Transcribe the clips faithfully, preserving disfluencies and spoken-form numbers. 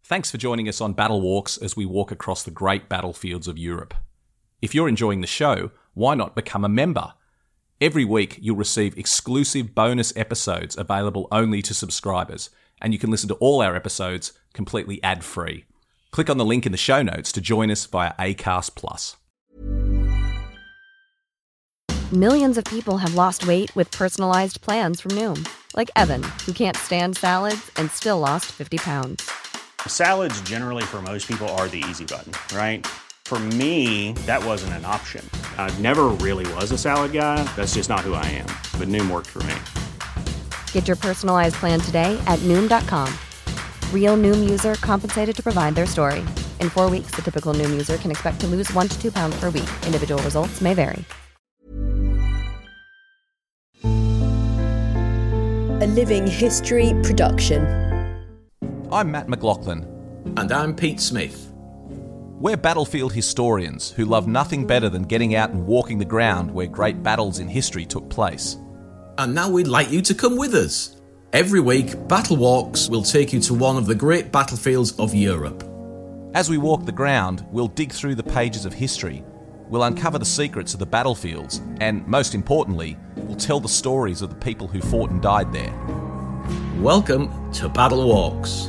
Thanks for joining us on Battle Walks as we walk across the great battlefields of Europe. If you're enjoying the show, why not become a member? Every week you'll receive exclusive bonus episodes available only to subscribers, and you can listen to all our episodes completely ad-free. Click on the link in the show notes to join us via Acast Plus. Millions of people have lost weight with personalized plans from Noom, like Evan, who can't stand salads and still lost fifty pounds. Salads generally for most people are the easy button, right? For me, that wasn't an option. I never really was a salad guy. That's just not who I am. But Noom worked for me. Get your personalized plan today at Noom dot com. Real Noom user compensated to provide their story. In four weeks, the typical Noom user can expect to lose one to two pounds per week. Individual results may vary. A Living History production. I'm Matt McLaughlin. And I'm Pete Smith. We're battlefield historians who love nothing better than getting out and walking the ground where great battles in history took place. And now we'd like you to come with us. Every week, Battle Walks will take you to one of the great battlefields of Europe. As we walk the ground, we'll dig through the pages of history, we'll uncover the secrets of the battlefields, and most importantly, we'll tell the stories of the people who fought and died there. Welcome to Battle Walks.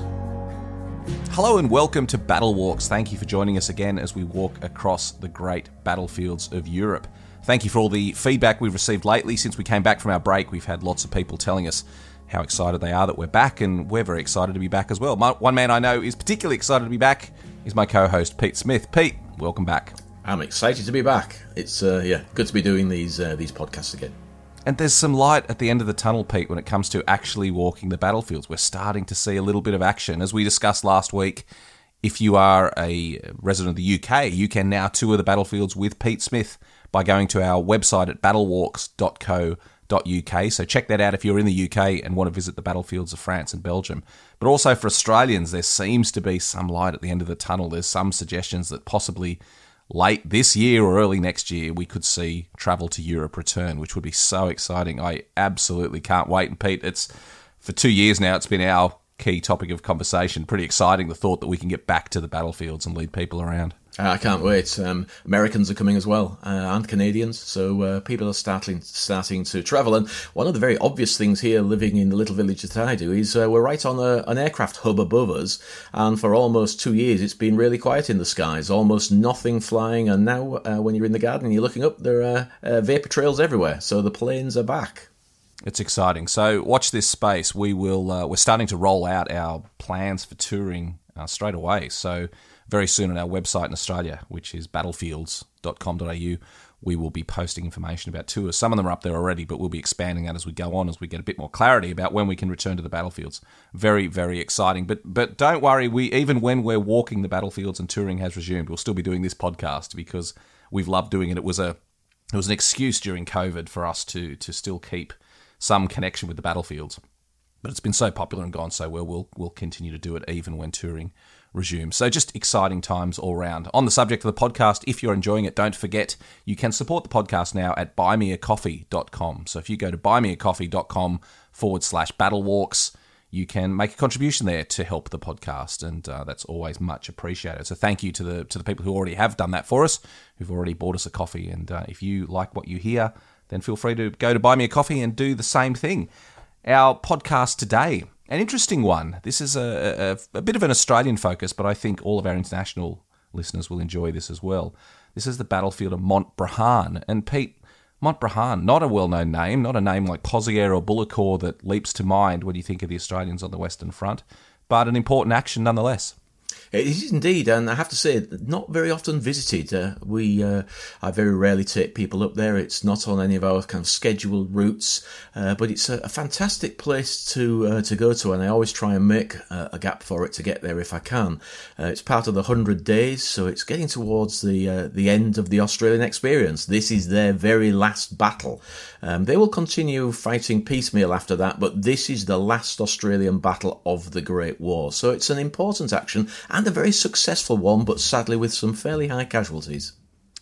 Hello and welcome to Battle Walks. Thank you for joining us again as we walk across the great battlefields of Europe. Thank you for all the feedback we've received lately. Since we came back from our break, we've had lots of people telling us how excited they are that we're back, and we're very excited to be back as well. My, one man I know is particularly excited to be back is my co-host, Pete Smith. Pete, welcome back. I'm excited to be back. It's uh, yeah, good to be doing these uh, these podcasts again. And there's some light at the end of the tunnel, Pete, when it comes to actually walking the battlefields. We're starting to see a little bit of action. As we discussed last week, if you are a resident of the U K, you can now tour the battlefields with Pete Smith by going to our website at battlewalks dot co dot uk. So check that out if you're in the U K and want to visit the battlefields of France and Belgium. But also for Australians, there seems to be some light at the end of the tunnel. There's some suggestions that possibly late this year or early next year, we could see travel to Europe return, which would be so exciting. I absolutely can't wait. And Pete, it's for two years now, it's been our key topic of conversation. Pretty exciting, the thought that we can get back to the battlefields and lead people around. I can't wait. Um, Americans are coming as well, uh, and Canadians, so uh, people are starting starting to travel. And one of the very obvious things here, living in the little village that I do, is uh, we're right on a, an aircraft hub above us, and for almost two years it's been really quiet in the skies, almost nothing flying, and now uh, when you're in the garden and you're looking up, there are uh, vapour trails everywhere, so the planes are back. It's exciting. So watch this space. We will. Uh, we're starting to roll out our plans for touring uh, straight away. So very soon on our website in Australia, which is battlefields dot com dot a u, we will be posting information about tours. Some of them are up there already, but we'll be expanding that as we go on, as we get a bit more clarity about when we can return to the battlefields. Very, very exciting. But but don't worry, we even when we're walking the battlefields and touring has resumed, we'll still be doing this podcast because we've loved doing it. It was a it was an excuse during COVID for us to to still keep some connection with the battlefields. But it's been so popular and gone so well, we'll we'll continue to do it even when touring resumes. So just exciting times all round. On the subject of the podcast, if you're enjoying it, don't forget you can support the podcast now at buy me a coffee dot com. So if you go to buy me a coffee dot com forward slash battlewalks, you can make a contribution there to help the podcast, and uh, that's always much appreciated. So thank you to the to the people who already have done that for us, who've already bought us a coffee. And uh, if you like what you hear, then feel free to go to Buy Me a Coffee and do the same thing. Our podcast today, an interesting one. This is a, a, a bit of an Australian focus, but I think all of our international listeners will enjoy this as well. This is the battlefield of Montbrehon. And Pete, Montbrehon, not a well-known name, not a name like Pozières or Bullecourt that leaps to mind when you think of the Australians on the Western Front, but an important action nonetheless. It is indeed, and I have to say, not very often visited. Uh, we, uh, I very rarely take people up there. It's not on any of our kind of scheduled routes, uh, but it's a, a fantastic place to uh, to go to, and I always try and make a, a gap for it to get there if I can. Uh, it's part of the Hundred Days, so it's getting towards the uh, the end of the Australian experience. This is their very last battle. Um, they will continue fighting piecemeal after that, but this is the last Australian battle of the Great War. So it's an important action and a very successful one, but sadly with some fairly high casualties.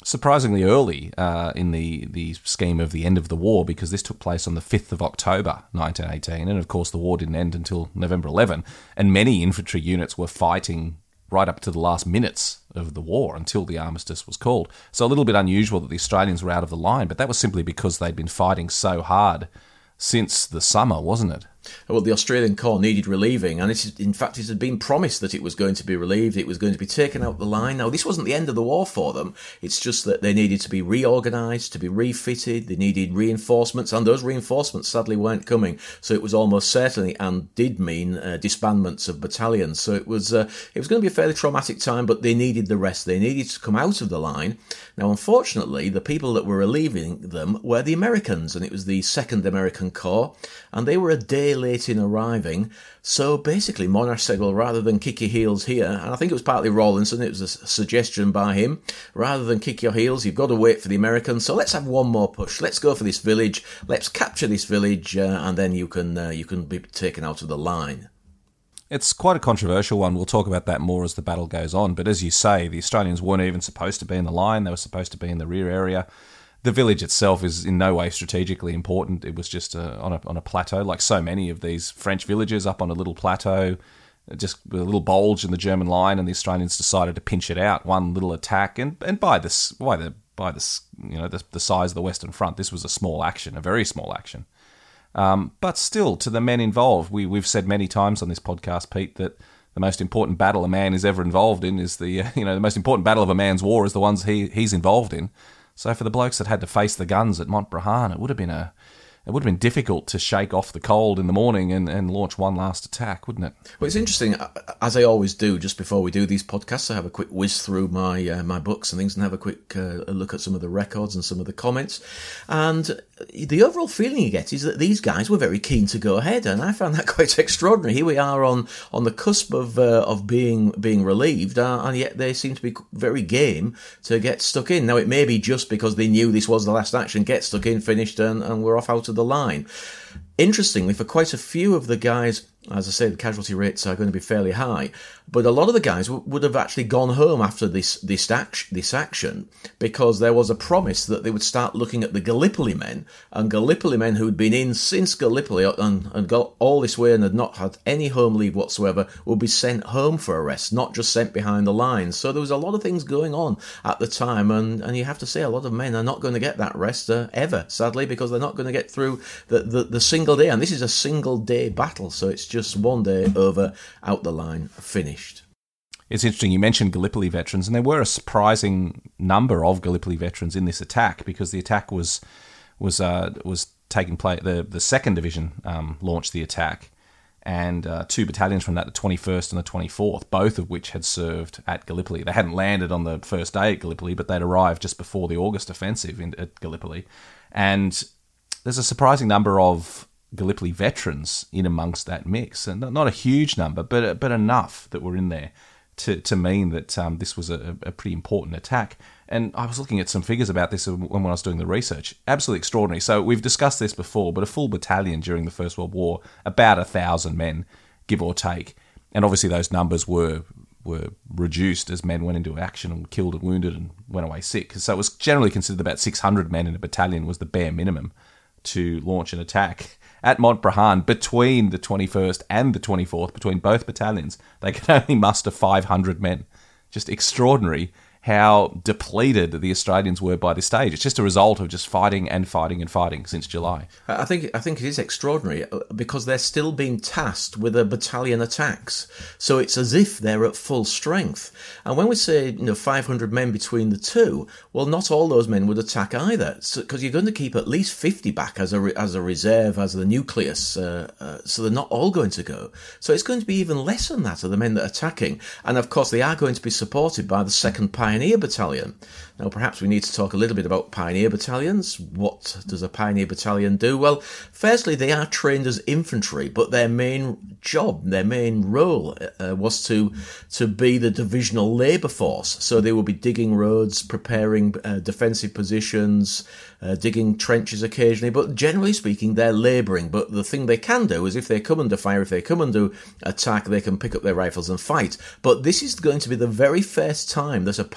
surprisingly early uh, in the, the scheme of the end of the war, because this took place on the fifth of October nineteen eighteen, and of course the war didn't end until November eleventh, and many infantry units were fighting right up to the last minutes of the war until the armistice was called. So a little bit unusual that the Australians were out of the line, but that was simply because they'd been fighting so hard since the summer, wasn't it? Well, the Australian Corps needed relieving, and it, in fact it had been promised that it was going to be relieved, it was going to be taken out the line. Now, this wasn't the end of the war for them, it's just that they needed to be reorganised, to be refitted, they needed reinforcements, and those reinforcements sadly weren't coming, so it was almost certainly, and did mean, uh, disbandments of battalions. So it was uh, it was going to be a fairly traumatic time, but they needed the rest, they needed to come out of the line. Now, unfortunately, the people that were relieving them were the Americans, and it was the second American Corps, and they were a day late in arriving. So basically Monash said, well, rather than kick your heels here, and I think it was partly Rawlinson, it was a suggestion by him, rather than kick your heels, you've got to wait for the Americans, so let's have one more push, let's go for this village, let's capture this village, uh, and then you can uh, you can be taken out of the line. It's quite a controversial one. We'll talk about that more as the battle goes on, but as you say, the Australians weren't even supposed to be in the line, they were supposed to be in the rear area. The village itself is in no way strategically important. It was just uh, on a on a plateau, like so many of these French villages, up on a little plateau, just with a little bulge in the German line, and the Australians decided to pinch it out, one little attack, and and by this by the by this you know the, the size of the Western Front, this was a small action, a very small action. Um, but still, to the men involved, we we've said many times on this podcast, Pete, that the most important battle a man is ever involved in is the uh, you know the most important battle of a man's war is the ones he he's involved in. So for the blokes that had to face the guns at Montbrehon, it would have been a, it would have been difficult to shake off the cold in the morning and, and launch one last attack, wouldn't it? Well, it's interesting, as I always do, just before we do these podcasts, I have a quick whiz through my uh, my books and things and have a quick uh, look at some of the records and some of the comments. And the overall feeling you get is that these guys were very keen to go ahead, and I found that quite extraordinary. Here we are on, on the cusp of uh, of being being relieved, uh, and yet they seem to be very game to get stuck in. Now, it may be just because they knew this was the last action, get stuck in, finished, and, and we're off out of the line. Interestingly, for quite a few of the guys, as I say, the casualty rates are going to be fairly high, but a lot of the guys w- would have actually gone home after this this, act- this action, because there was a promise that they would start looking at the Gallipoli men, and Gallipoli men who'd been in since Gallipoli and, and got all this way and had not had any home leave whatsoever would be sent home for a rest, not just sent behind the lines. So there was a lot of things going on at the time, and, and you have to say a lot of men are not going to get that rest uh, ever, sadly, because they're not going to get through the, the, the single day, and this is a single day battle, so it's just one day over, out the line, finished. It's interesting, you mentioned Gallipoli veterans, and there were a surprising number of Gallipoli veterans in this attack, because the attack was was uh, was taking place. The the second division um, launched the attack, and uh, two battalions from that, the twenty-first and the twenty-fourth, both of which had served at Gallipoli. They hadn't landed on the first day at Gallipoli, but they'd arrived just before the August offensive in, at Gallipoli, and there's a surprising number of Gallipoli veterans in amongst that mix, and not a huge number, but but enough that were in there to to mean that um, this was a, a pretty important attack. And I was looking at some figures about this when, when I was doing the research. Absolutely extraordinary. So we've discussed this before, but a full battalion during the First World War, about a thousand men, give or take, and obviously those numbers were were reduced as men went into action and killed and wounded and went away sick. So it was generally considered about six hundred men in a battalion was the bare minimum to launch an attack. At Montbrehon, between the twenty-first and the twenty-fourth, between both battalions, they could only muster five hundred men. Just extraordinary how depleted the Australians were by this stage. It's just a result of just fighting and fighting and fighting since July. I think I think it is extraordinary because they're still being tasked with a battalion attacks. So it's as if they're at full strength. And when we say, you know, five hundred men between the two, well, not all those men would attack either, because so, you're going to keep at least fifty back as a as a reserve, as the nucleus. Uh, uh, so they're not all going to go. So it's going to be even less than that of the men that are attacking. And of course, they are going to be supported by the second Pioneer Battalion. Now, perhaps we need to talk a little bit about Pioneer Battalions. What does a Pioneer Battalion do? Well, firstly, they are trained as infantry, but their main job, their main role uh, was to to be the divisional labour force. So they will be digging roads, preparing uh, defensive positions, uh, digging trenches occasionally, but generally speaking, they're labouring. But the thing they can do is if they come under fire, if they come under attack, they can pick up their rifles and fight. But this is going to be the very first time that a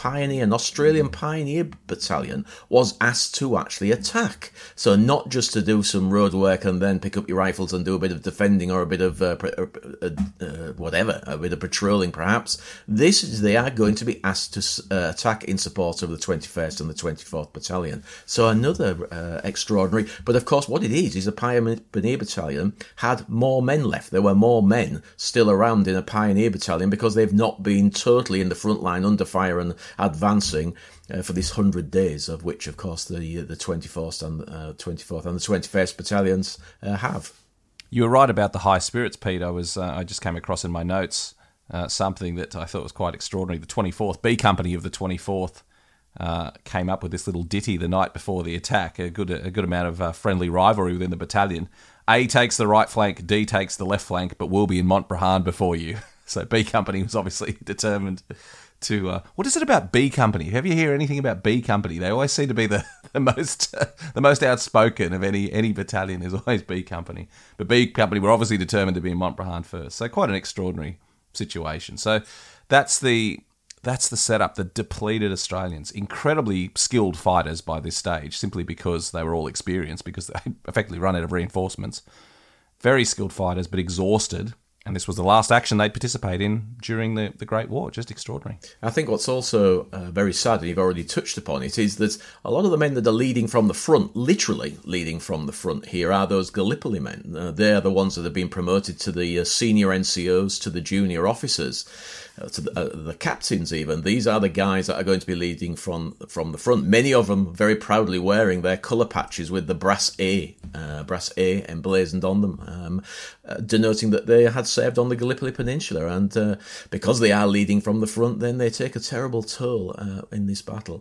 pioneer, an Australian pioneer battalion was asked to actually attack. So not just to do some road work and then pick up your rifles and do a bit of defending or a bit of uh, uh, uh, whatever, a bit of patrolling perhaps. This is, they are going to be asked to uh, attack in support of the twenty-first and the twenty-fourth Battalion. So another uh, extraordinary, but of course what it is, is a pioneer battalion had more men left. There were more men still around in a pioneer battalion because they've not been totally in the front line under fire and advancing uh, for this hundred days, of which, of course, the the twenty-fourth and uh, twenty-fourth and the twenty-first battalions uh, have. You were right about the high spirits, Pete. I was uh, I just came across in my notes uh, something that I thought was quite extraordinary. The twenty-fourth B Company of the twenty-fourth uh, came up with this little ditty the night before the attack. A good a good amount of uh, friendly rivalry within the battalion. A takes the right flank, D takes the left flank, but we'll be in Montbrehon before you. So B Company was obviously determined to... Uh, what is it about B Company? Have you heard anything about B Company? They always seem to be the, the most uh, the most outspoken of any any battalion. Is always B Company. But B Company were obviously determined to be in Montbrehon first. So quite an extraordinary situation. So that's the... That's the setup, the depleted Australians. Incredibly skilled fighters by this stage, simply because they were all experienced, because they effectively run out of reinforcements. Very skilled fighters, but exhausted. And this was the last action they'd participate in during the, the Great War. Just extraordinary. I think what's also uh, very sad, and you've already touched upon it, is that a lot of the men that are leading from the front, literally leading from the front here, are those Gallipoli men. Uh, they're the ones that have been promoted to the uh, senior N C Os, to the junior officers, uh, to the, uh, the captains even. These are the guys that are going to be leading from from the front. Many of them very proudly wearing their colour patches with the brass A, uh, brass A emblazoned on them, um, uh, denoting that they had served on the Gallipoli Peninsula. And uh, because they are leading from the front, then they take a terrible toll uh, in this battle.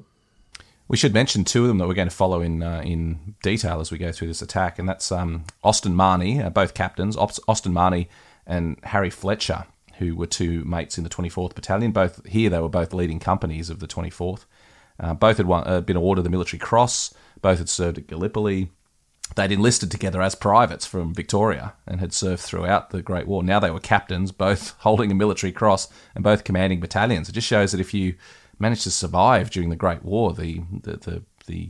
We should mention two of them that we're going to follow in uh, in detail as we go through this attack, and that's um, Austin Marnie, uh, both captains, Austin Marnie and Harry Fletcher, who were two mates in the twenty-fourth Battalion. Both here, they were both leading companies of the twenty-fourth. Uh, both had won, uh, been awarded the Military Cross. Both had served at Gallipoli. They'd enlisted together as privates from Victoria and had served throughout the Great War. Now they were captains, both holding a Military Cross and both commanding battalions. It just shows that if you manage to survive during the Great War, the the the the,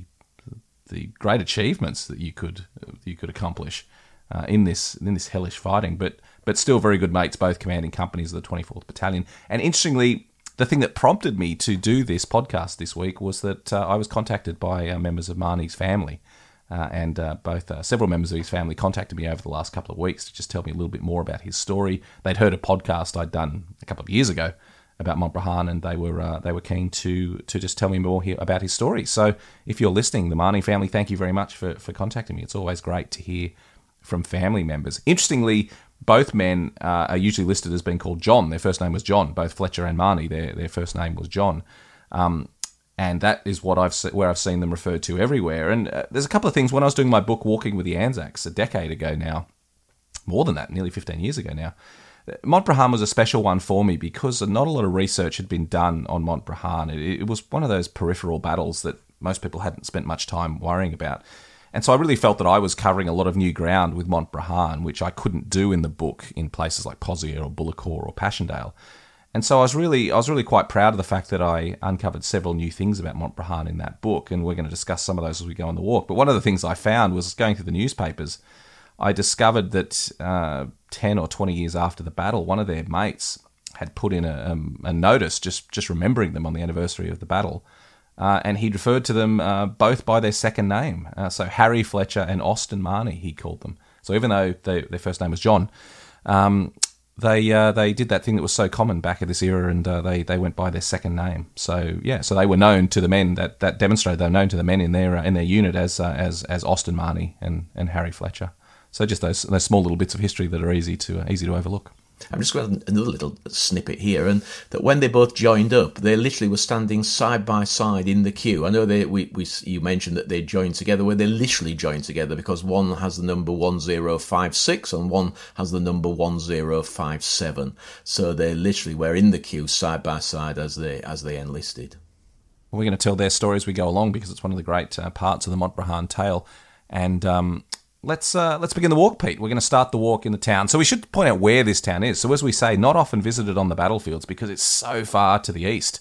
the great achievements that you could you could accomplish uh, in this in this hellish fighting. But but still very good mates, both commanding companies of the twenty-fourth Battalion. And interestingly, the thing that prompted me to do this podcast this week was that uh, I was contacted by uh, members of Marnie's family. Uh, and uh, both uh, several members of his family contacted me over the last couple of weeks to just tell me a little bit more about his story. They'd heard a podcast I'd done a couple of years ago about Montbrehon, and they were uh, they were keen to to just tell me more here about his story. So if you're listening, the Marnie family, thank you very much for, for contacting me. It's always great to hear from family members. Interestingly, both men uh, are usually listed as being called John. Their first name was John. Both Fletcher and Marnie, their their first name was John. Um, And that is what I've se- where I've seen them referred to everywhere. And uh, there's a couple of things. When I was doing my book, Walking with the Anzacs, a decade ago now, more than that, nearly fifteen years ago now, Montbrehon was a special one for me because not a lot of research had been done on Montbrehon. It, it was one of those peripheral battles that most people hadn't spent much time worrying about. And so I really felt that I was covering a lot of new ground with Montbrehon, which I couldn't do in the book in places like Pozieres or Bullecourt or Passchendaele. And so I was really, I was really quite proud of the fact that I uncovered several new things about Montbrehon in that book, and we're going to discuss some of those as we go on the walk. But one of the things I found was going through the newspapers, I discovered that uh, ten or twenty years after the battle, one of their mates had put in a, um, a notice just, just remembering them on the anniversary of the battle, uh, and he'd referred to them uh, both by their second name. Uh, so Harry Fletcher and Austin Marnie, he called them. So even though they, their first name was John, um, They uh, they did that thing that was so common back at this era, and uh, they they went by their second name. So yeah, so they were known to the men that, that demonstrated they were known to the men in their uh, in their unit as uh, as as Austin Marnie and, and Harry Fletcher. So just those those small little bits of history that are easy to uh, easy to overlook. I'm just going to another little snippet here, and that when they both joined up, they literally were standing side by side in the queue. I know they we, we you mentioned that they joined together, where they literally joined together because one has the number one zero five six and one has the number one zero five seven. So they literally were in the queue side by side as they as they enlisted. We're going to tell their story as we go along because it's one of the great uh, parts of the Montbrehon tale, and. Um, Let's uh, let's begin the walk, Pete. We're going to start the walk in the town. So we should point out where this town is. So as we say, not often visited on the battlefields because it's so far to the east.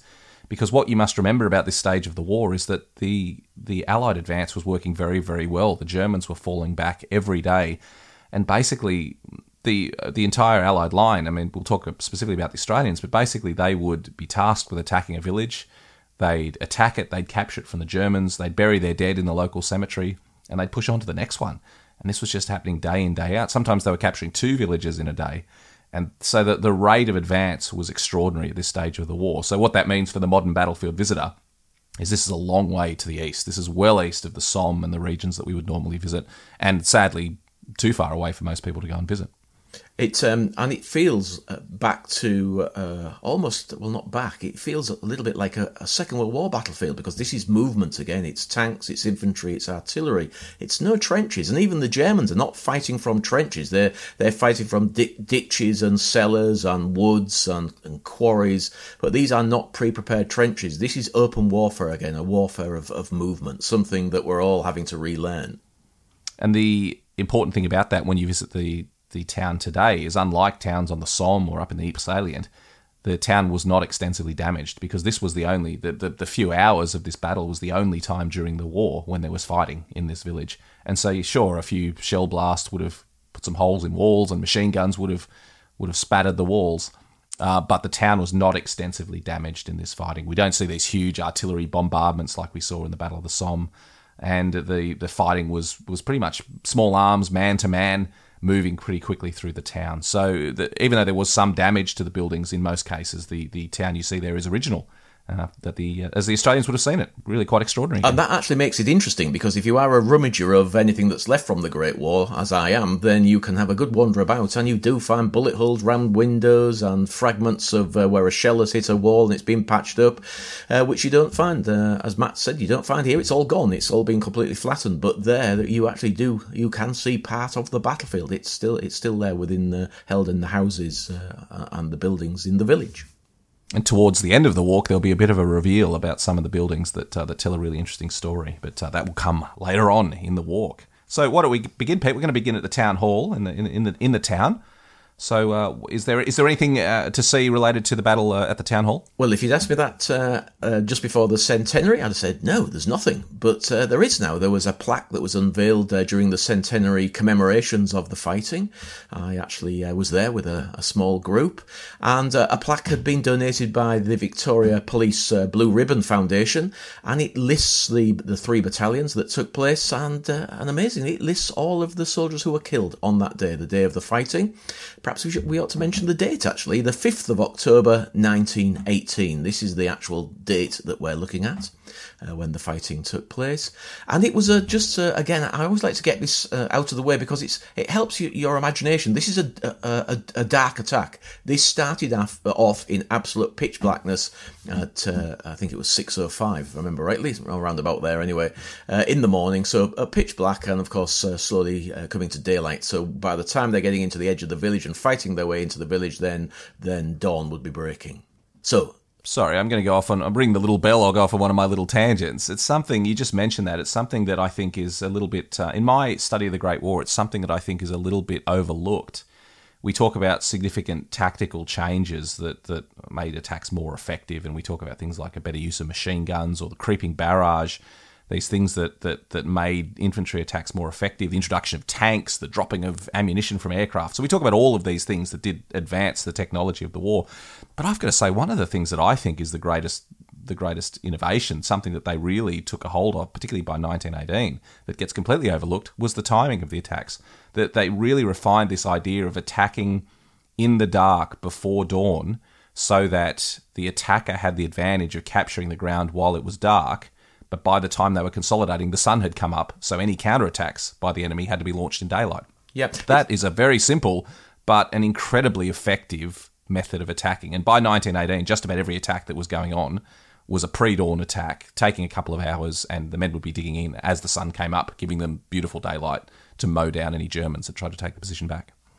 Because what you must remember about this stage of the war is that the the Allied advance was working very, very well. The Germans were falling back every day. And basically, the the entire Allied line, I mean, we'll talk specifically about the Australians, but basically they would be tasked with attacking a village. They'd attack it, they'd capture it from the Germans, they'd bury their dead in the local cemetery, and they'd push on to the next one. And this was just happening day in, day out. Sometimes they were capturing two villages in a day. And so the, the rate of advance was extraordinary at this stage of the war. So what that means for the modern battlefield visitor is this is a long way to the east. This is well east of the Somme and the regions that we would normally visit, and sadly too far away for most people to go and visit. It um, and it feels uh, back to uh, almost, well, not back, it feels a little bit like a, a Second World War battlefield, because this is movement again. It's tanks, it's infantry, it's artillery. It's no trenches, and even the Germans are not fighting from trenches. They're they're fighting from di- ditches and cellars and woods and, and quarries, but these are not pre-prepared trenches. This is open warfare again, a warfare of, of movement, something that we're all having to relearn. And the important thing about that when you visit the the town today is, unlike towns on the Somme or up in the Ypres salient, the town was not extensively damaged, because this was the only, the, the, the few hours of this battle was the only time during the war when there was fighting in this village. And so, sure, a few shell blasts would have put some holes in walls, and machine guns would have would have spattered the walls, uh, but the town was not extensively damaged in this fighting. We don't see these huge artillery bombardments like we saw in the Battle of the Somme, and the, the fighting was, was pretty much small arms, man-to-man, moving pretty quickly through the town. So the, even though there was some damage to the buildings, in most cases, the, the town you see there is original. Uh, that the uh, as the Australians would have seen it, really quite extraordinary. And that actually makes it interesting, because if you are a rummager of anything that's left from the Great War, as I am, then you can have a good wander about, and you do find bullet holes round windows and fragments of uh, where a shell has hit a wall and it's been patched up, uh, which you don't find, uh, as Matt said, you don't find here. It's all gone. It's all been completely flattened. But there, you actually do, you can see part of the battlefield. It's still, it's still there within, uh, held in the houses uh, and the buildings in the village. And towards the end of the walk, there'll be a bit of a reveal about some of the buildings that uh, that tell a really interesting story. But uh, that will come later on in the walk. So why don't we begin, Pete? We're going to begin at the town hall in the in, in the in the town. So uh, is there is there anything uh, to see related to the battle uh, at the town hall? Well, if you'd asked me that uh, uh, just before the centenary, I'd have said, no, there's nothing. But uh, there is now. There was a plaque that was unveiled uh, during the centenary commemorations of the fighting. I actually uh, was there with a, a small group. And uh, a plaque had been donated by the Victoria Police uh, Blue Ribbon Foundation. And it lists the the three battalions that took place. And, uh, and amazingly, it lists all of the soldiers who were killed on that day, the day of the fighting. Perhaps we, should, we ought to mention the date, actually, the fifth of October nineteen eighteen. This is the actual date that we're looking at, uh, when the fighting took place. And it was a, just, uh, again, I always like to get this uh, out of the way, because it's it helps you, your imagination. This is a, a, a dark attack. This started off, off in absolute pitch blackness at, uh, I think it was six oh five, if I remember rightly, around about there anyway, uh, in the morning. So uh, pitch black, and of course uh, slowly uh, coming to daylight. So by the time they're getting into the edge of the village and fighting their way into the village, then then dawn would be breaking. So, sorry, I'm going to go off on, I'll ring the little bell, I'll go off on one of my little tangents. It's something, you just mentioned that, it's something that I think is a little bit, uh, in my study of the Great War, it's something that I think is a little bit overlooked. We talk about significant tactical changes that, that made attacks more effective, and we talk about things like a better use of machine guns or the creeping barrage, these things that, that, that made infantry attacks more effective, the introduction of tanks, the dropping of ammunition from aircraft. So we talk about all of these things that did advance the technology of the war. But I've got to say, one of the things that I think is the greatest the greatest innovation, something that they really took a hold of, particularly by nineteen eighteen, that gets completely overlooked, was the timing of the attacks. That they really refined this idea of attacking in the dark before dawn, so that the attacker had the advantage of capturing the ground while it was dark. But by the time they were consolidating, the sun had come up, so any counterattacks by the enemy had to be launched in daylight. Yep. That is a very simple but an incredibly effective method of attacking. And by nineteen eighteen, just about every attack that was going on was a pre-dawn attack, taking a couple of hours, and the men would be digging in as the sun came up, giving them beautiful daylight to mow down any Germans that tried to take the position back.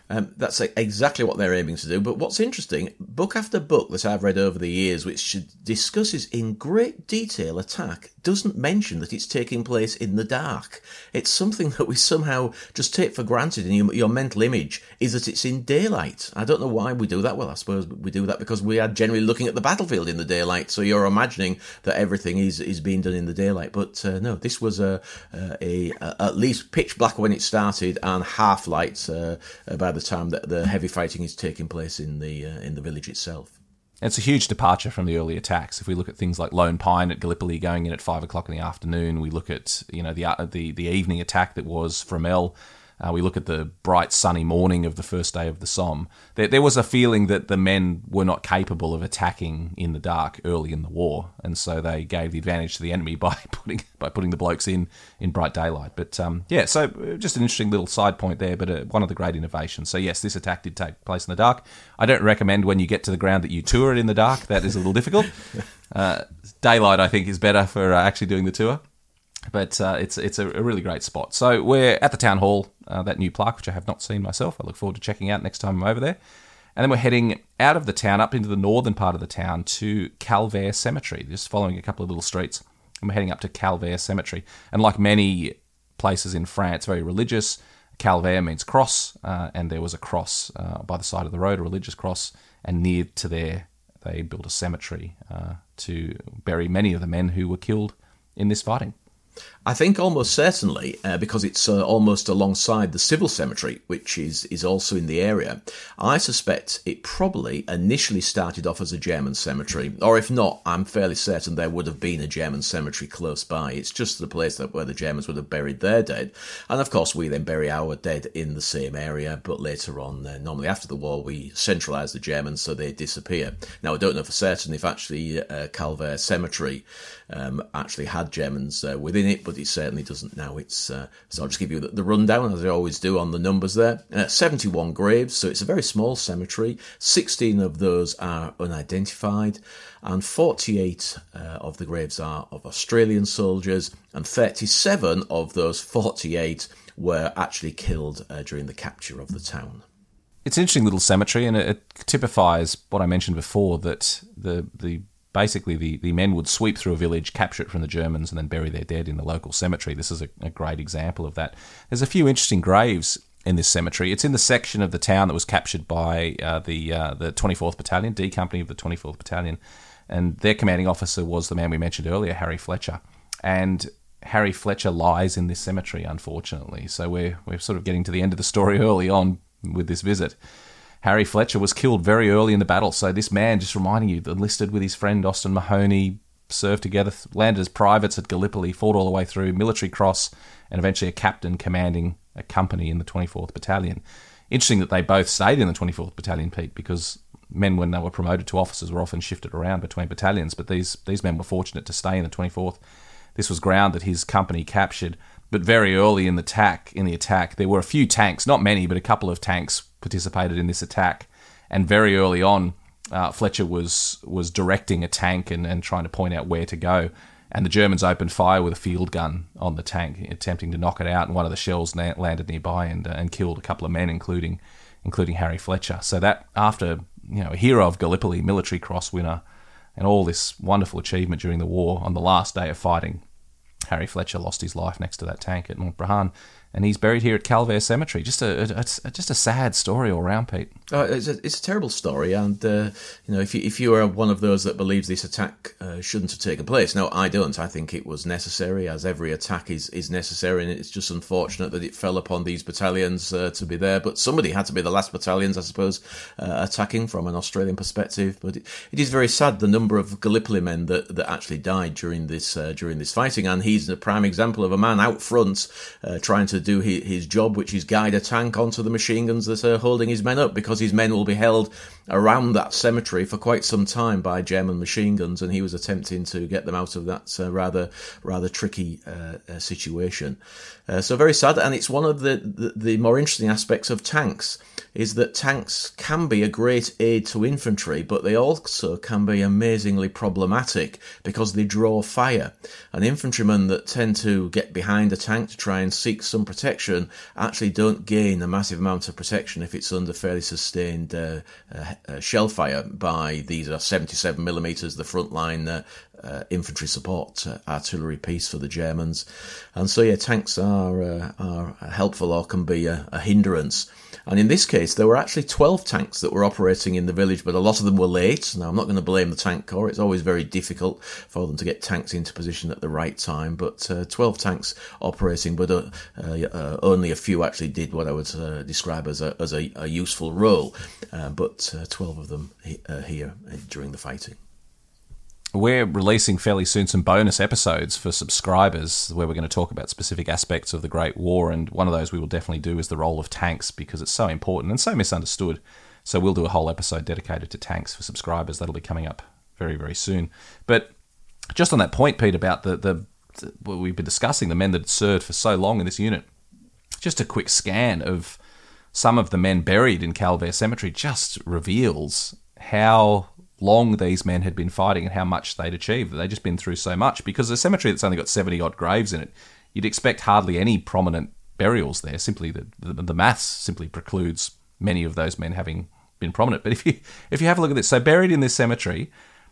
Um, that's exactly what they're aiming to do. But what's interesting, book after book that I've read over the years, which discusses in great detail attack, doesn't mention that it's taking place in the dark. It's something that we somehow just take for granted, and your, your mental image is that it's in daylight. I don't know why we do that. Well, I suppose we do that because we are generally looking at the battlefield in the daylight, so you're imagining that everything is, is being done in the daylight. But uh, no, this was a, a, a at least pitch black when it started, and half light uh, by the time that the heavy fighting is taking place in the uh, in the village itself. It's a huge departure from the early attacks. If we look at things like Lone Pine at Gallipoli going in at five o'clock in the afternoon, we look at you know the uh, the the evening attack that was Fromelles. Uh, we look at the bright sunny morning of the first day of the Somme. There, there was a feeling that the men were not capable of attacking in the dark early in the war, and so they gave the advantage to the enemy by putting by putting the blokes in in bright daylight. But um, yeah, so just an interesting little side point there, but uh, one of the great innovations. So yes, this attack did take place in the dark. I don't recommend when you get to the ground that you tour it in the dark. That is a little difficult. Uh, daylight, I think, is better for uh, actually doing the tour. But uh, it's it's a, a really great spot. So we're at the town hall, uh, that new plaque, which I have not seen myself. I look forward to checking out next time I'm over there. And then we're heading out of the town, up into the northern part of the town, to Calvaire Cemetery, just following a couple of little streets. And we're heading up to Calvaire Cemetery. And like many places in France, very religious. Calvaire means cross, uh, and there was a cross uh, by the side of the road, a religious cross. And near to there, they built a cemetery uh, to bury many of the men who were killed in this fighting. I think almost certainly, uh, because it's uh, almost alongside the civil cemetery, which is, is also in the area, I suspect it probably initially started off as a German cemetery, or if not, I'm fairly certain there would have been a German cemetery close by. It's just the place that where the Germans would have buried their dead, and of course we then bury our dead in the same area, but later on, uh, normally after the war, we centralise the Germans so they disappear. Now, I don't know for certain if actually uh, Calvaire Cemetery um, actually had Germans uh, within it, but it certainly doesn't now. It's uh, so I'll just give you the, the rundown, as I always do, on the numbers there. Uh, seventy-one graves, so it's a very small cemetery. sixteen of those are unidentified, and forty-eight uh, of the graves are of Australian soldiers, and thirty-seven of those forty-eight were actually killed uh, during the capture of the town. It's an interesting little cemetery, and it, it typifies what I mentioned before, that the the basically the, the men would sweep through a village, capture it from the Germans, and then bury their dead in the local cemetery. This is a, a great example of that. There's a few interesting graves in this cemetery. It's in the section of the town that was captured by uh, the uh, the twenty-fourth Battalion, D Company of the twenty-fourth Battalion, and their commanding officer was the man we mentioned earlier, Harry Fletcher. And Harry Fletcher lies in this cemetery, unfortunately. So we're we're sort of getting to the end of the story early on with this visit. Harry Fletcher was killed very early in the battle, so this man, just reminding you, enlisted with his friend Austin Mahoney, served together, landed as privates at Gallipoli, fought all the way through, military cross, and eventually a captain commanding a company in the twenty-fourth Battalion. Interesting that they both stayed in the twenty-fourth Battalion, Pete, because men, when they were promoted to officers, were often shifted around between battalions, but these, these men were fortunate to stay in the twenty-fourth. This was ground that his company captured, but very early in the attack, in the attack, there were a few tanks, not many, but a couple of tanks participated in this attack. And very early on, uh, Fletcher was was directing a tank and, and trying to point out where to go. And the Germans opened fire with a field gun on the tank, attempting to knock it out. And one of the shells na- landed nearby and uh, and killed a couple of men, including including Harry Fletcher. So that, after, you know, a hero of Gallipoli, military cross winner, and all this wonderful achievement during the war, on the last day of fighting, Harry Fletcher lost his life next to that tank at Montbrehon, and he's buried here at Calvaire Cemetery. Just a, a, a just a sad story all round, Pete. Oh, it's, a, it's a terrible story, and uh, you know, if you if you are one of those that believes this attack uh, shouldn't have taken place, no, I don't. I think it was necessary, as every attack is is necessary, and it's just unfortunate that it fell upon these battalions uh, to be there. But somebody had to be the last battalions, I suppose, uh, attacking from an Australian perspective. But it, it is very sad, the number of Gallipoli men that, that actually died during this uh, during this fighting, and he's a prime example of a man out front uh, trying to do his, his job, which is guide a tank onto the machine guns that are holding his men up, because his men will be held around that cemetery for quite some time by German machine guns, and he was attempting to get them out of that uh, rather rather tricky uh, uh, situation. Uh, so very sad, and it's one of the, the, the more interesting aspects of tanks. is that tanks can be a great aid to infantry, but they also can be amazingly problematic because they draw fire. And infantrymen that tend to get behind a tank to try and seek some protection actually don't gain a massive amount of protection if it's under fairly sustained uh, uh, uh, shell fire by these are seventy-seven millimeters, the frontline uh, uh, infantry support uh, artillery piece for the Germans. And so, yeah, tanks are uh, are helpful or can be a, a hindrance. And in this case, there were actually twelve tanks that were operating in the village, but a lot of them were late. Now, I'm not going to blame the tank corps. It's always very difficult for them to get tanks into position at the right time. But uh, twelve tanks operating, but uh, uh, only a few actually did what I would uh, describe as a, as a, a useful role. Uh, but uh, twelve of them he, uh, here during the fighting. We're releasing fairly soon some bonus episodes for subscribers where we're going to talk about specific aspects of the Great War, and one of those we will definitely do is the role of tanks because it's so important and so misunderstood. So we'll do a whole episode dedicated to tanks for subscribers. That'll be coming up very, very soon. But just on that point, Pete, about the, the, the what we've been discussing, the men that had served for so long in this unit, just a quick scan of some of the men buried in Calvaire Cemetery just reveals how long these men had been fighting and how much they'd achieved. They'd just been through so much because a cemetery that's only got seventy-odd graves in it, you'd expect hardly any prominent burials there. Simply the, the, the maths simply precludes many of those men having been prominent. But if you if you have a look at this, so buried in this cemetery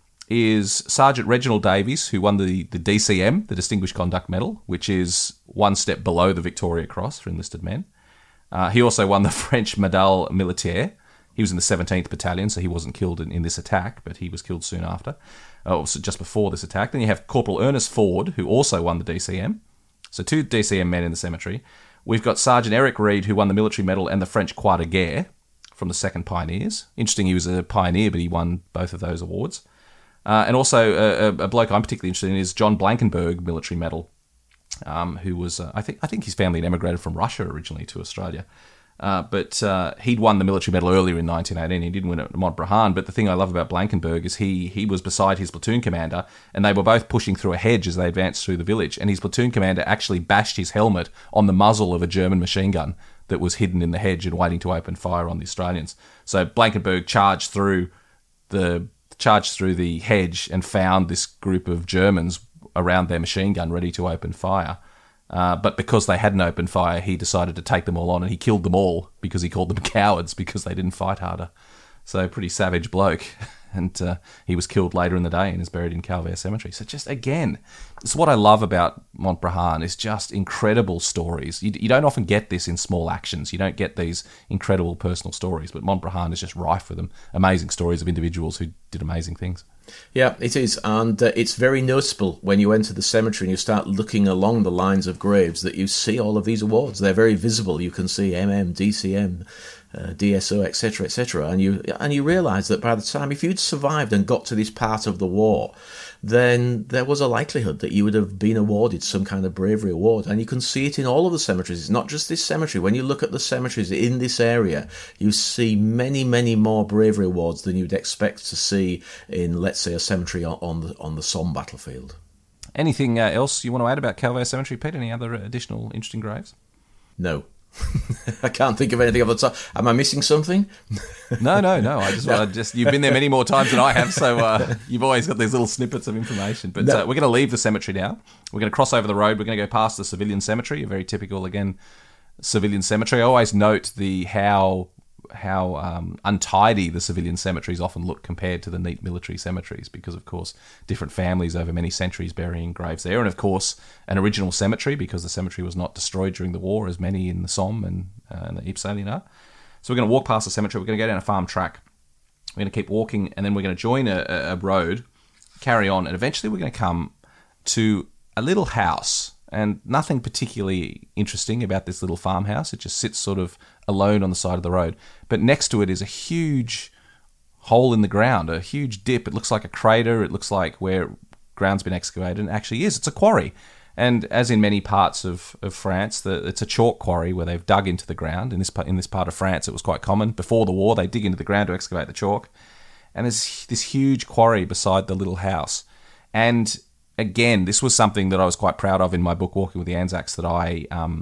is Sergeant Reginald Davies, who won the, the D C M, the Distinguished Conduct Medal, which is one step below the Victoria Cross for enlisted men. Uh, he also won the French Médaille Militaire. He was in the seventeenth Battalion, so he wasn't killed in, in this attack, but he was killed soon after, oh, so just before this attack. Then you have Corporal Ernest Ford, who also won the D C M. So two D C M men in the cemetery. We've got Sergeant Eric Reed, who won the Military Medal and the French Croix de Guerre from the second Pioneers. Interesting, he was a pioneer, but he won both of those awards. Uh, and also a, a bloke I'm particularly interested in is John Blankenberg Military Medal, um, who was, uh, I think I think his family had emigrated from Russia originally to Australia. Uh, but uh, he'd won the military medal earlier in nineteen eighteen. He didn't win it at Montbrehon. But the thing I love about Blankenberg is he he was beside his platoon commander, and they were both pushing through a hedge as they advanced through the village. And his platoon commander actually bashed his helmet on the muzzle of a German machine gun that was hidden in the hedge and waiting to open fire on the Australians. So Blankenberg charged through the charged through the hedge and found this group of Germans around their machine gun ready to open fire. Uh, but because they hadn't opened fire, he decided to take them all on, and he killed them all because he called them cowards because they didn't fight harder. So pretty savage bloke. And uh, he was killed later in the day and is buried in Calvaire Cemetery. So just, again, it's what I love about Montbrehon is just incredible stories. You, you don't often get this in small actions. You don't get these incredible personal stories, but Montbrehon is just rife with them. Amazing stories of individuals who did amazing things. Yeah, it is, and uh, it's very noticeable when you enter the cemetery and you start looking along the lines of graves that you see all of these awards. They're very visible. You can see M M, D C M, uh, D S O, et cetera, et cetera, and you and you realise that by the time, if you'd survived and got to this part of the war, then there was a likelihood that you would have been awarded some kind of bravery award. And you can see it in all of the cemeteries. It's not just this cemetery. When you look at the cemeteries in this area, you see many, many more bravery awards than you'd expect to see in, let's say, a cemetery on the on the Somme battlefield. Anything uh, else you want to add about Calvaire Cemetery, Pete? Any other additional interesting graves? No. I can't think of anything off the top. Am I missing something? no, no, no. I just, no. I just you've been there many more times than I have, so uh, you've always got these little snippets of information. But no. uh, we're going to leave the cemetery now. We're going to cross over the road. We're going to go past the civilian cemetery, a very typical, again, civilian cemetery. I always note the how how um, untidy the civilian cemeteries often look compared to the neat military cemeteries because, of course, different families over many centuries burying graves there. And, of course, an original cemetery because the cemetery was not destroyed during the war, as many in the Somme and, uh, and the Ypres Salient are. So we're going to walk past the cemetery. We're going to go down a farm track. We're going to keep walking, and then we're going to join a, a road, carry on, and eventually we're going to come to a little house. And nothing particularly interesting about this little farmhouse. It just sits sort of alone on the side of the road. But next to it is a huge hole in the ground, a huge dip. It looks like a crater. It looks like where ground's been excavated. And it actually is. It's a quarry. And as in many parts of, of France, the, it's a chalk quarry where they've dug into the ground. In this, in this part of France, it was quite common. Before the war, they dig into the ground to excavate the chalk. And there's this huge quarry beside the little house. And again, this was something that I was quite proud of in my book, Walking with the Anzacs, that I um,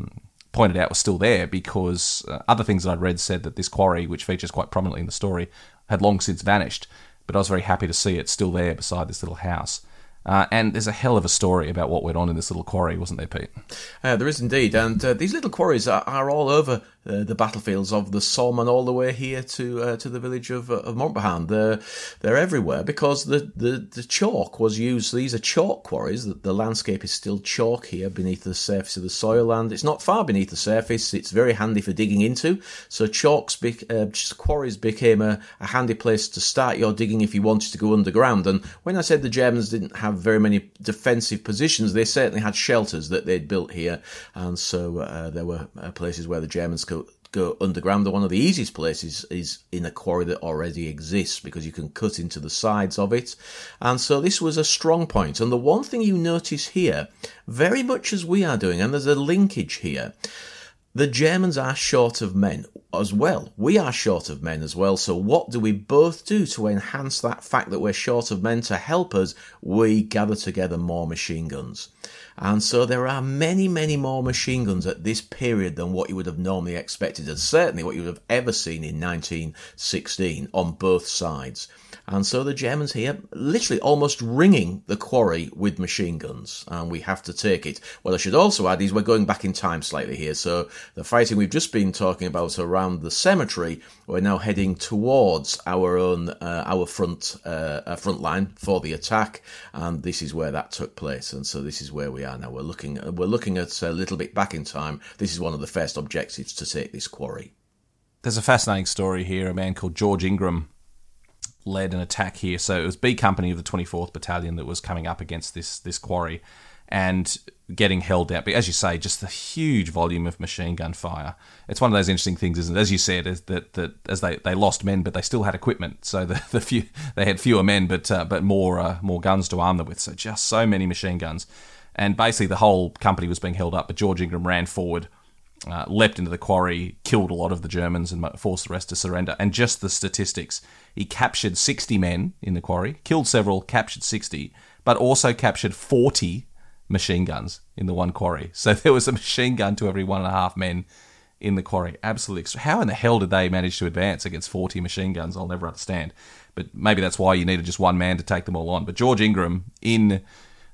pointed out was still there, because uh, other things that I'd read said that this quarry, which features quite prominently in the story, had long since vanished. But I was very happy to see it still there beside this little house. Uh, and there's a hell of a story about what went on in this little quarry, wasn't there, Pete? Uh, there is indeed, and uh, these little quarries are, are all over uh, the battlefields of the Somme and all the way here to uh, to the village of, uh, of Montbrehand. They're, they're everywhere because the, the, the chalk was used. These are chalk quarries. The, the landscape is still chalk here beneath the surface of the soil, and it's not far beneath the surface. It's very handy for digging into. So chalks, be, uh, quarries became a, a handy place to start your digging if you wanted to go underground. And when I said the Germans didn't have very many defensive positions, they certainly had shelters that they'd built here, and so uh, there were uh, places where the Germans could go underground. One of the easiest places is in a quarry that already exists, because you can cut into the sides of it, and so this was a strong point. And the one thing you notice here, very much as we are doing, and there's a linkage here, the Germans are short of men as well. We are short of men as well. So what do we both do to enhance that fact that we're short of men? To help us, we gather together more machine guns. And so there are many, many more machine guns at this period than what you would have normally expected, and certainly what you would have ever seen in nineteen sixteen on both sides. And so the Germans here literally almost ringing the quarry with machine guns, and we have to take it. What I should also add is we're going back in time slightly here. So the fighting we've just been talking about around the cemetery, we're now heading towards our own uh, our front uh, front line for the attack, and this is where that took place. And so this is where we are now. We're looking we're looking at a little bit back in time. This is one of the first objectives, to take this quarry. There's a fascinating story here. A man called George Ingram led an attack here. So it was B Company of the twenty-fourth Battalion that was coming up against this this quarry and getting held down. But as you say, just the huge volume of machine gun fire. It's one of those interesting things, isn't it? As you said, is that, that as they, they lost men, but they still had equipment. So the, the few they had fewer men, but uh, but more uh, more guns to arm them with. So just so many machine guns. And basically the whole company was being held up, but George Ingram ran forward, uh, leapt into the quarry, killed a lot of the Germans and forced the rest to surrender. And just the statistics, he captured sixty men in the quarry, killed several, captured sixty, but also captured forty machine guns in the one quarry. So there was a machine gun to every one and a half men in the quarry. Absolutely extra. How in the hell did they manage to advance against forty machine guns? I'll never understand. But maybe that's why you needed just one man to take them all on. But George Ingram in...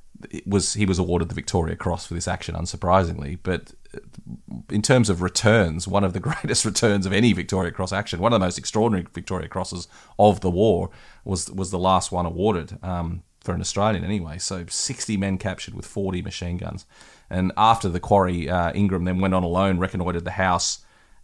It was he was awarded the Victoria Cross for this action, unsurprisingly. But in terms of returns, one of the greatest returns of any Victoria Cross action, one of the most extraordinary Victoria Crosses of the war, was was the last one awarded um, for an Australian anyway. So sixty men captured with forty machine guns. And after the quarry, uh, Ingram then went on alone, reconnoitred the house.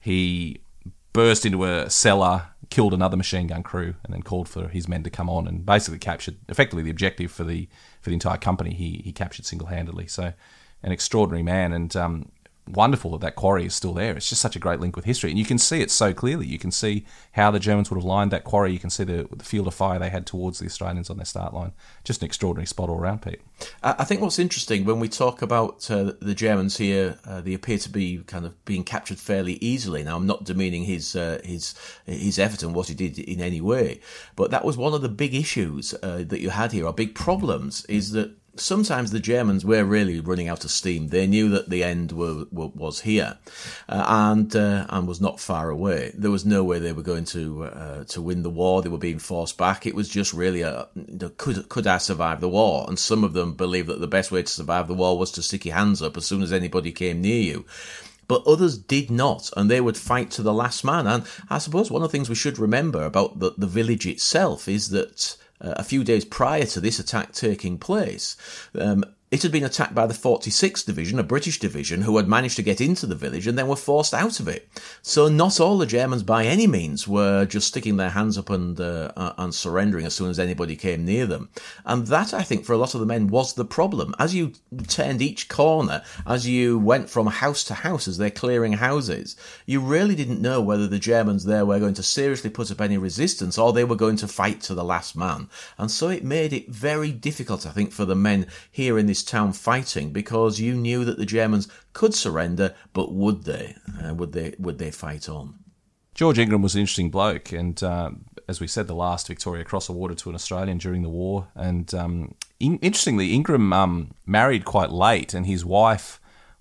He burst into a cellar, killed another machine gun crew, and then called for his men to come on and basically captured effectively the objective for the for the entire company. He he captured single-handedly. So an extraordinary man, and um, wonderful that that quarry is still there. It's just such a great link with history, and you can see it so clearly. You can see how the Germans would have lined that quarry. You can see the, the field of fire they had towards the Australians on their start line. Just an extraordinary spot all around, Pete. I think what's interesting when we talk about uh, the Germans here, uh, they appear to be kind of being captured fairly easily. Now, I'm not demeaning his uh, his his effort and what he did in any way, but that was one of the big issues uh, that you had here, or big problems, is that sometimes the Germans were really running out of steam. They knew that the end were, were, was here, uh, and uh, and was not far away. There was no way they were going to uh, to win the war. They were being forced back. It was just really a could could I survive the war? And some of them believed that the best way to survive the war was to stick your hands up as soon as anybody came near you. But others did not, and they would fight to the last man. And I suppose one of the things we should remember about the, the village itself is that Uh, a few days prior to this attack taking place, um, it had been attacked by the forty-sixth Division, a British division, who had managed to get into the village and then were forced out of it. So not all the Germans by any means were just sticking their hands up and uh, and surrendering as soon as anybody came near them. And that, I think, for a lot of the men was the problem. As you turned each corner, as you went from house to house as they're clearing houses, you really didn't know whether the Germans there were going to seriously put up any resistance or they were going to fight to the last man. And so it made it very difficult, I think, for the men here in this town fighting, because you knew that the Germans could surrender, but would they? Uh, would they? Would they fight on? George Ingram was an interesting bloke, and uh, as we said, the last Victoria Cross awarded to an Australian during the war. And um, in- interestingly, Ingram um, married quite late, and his wife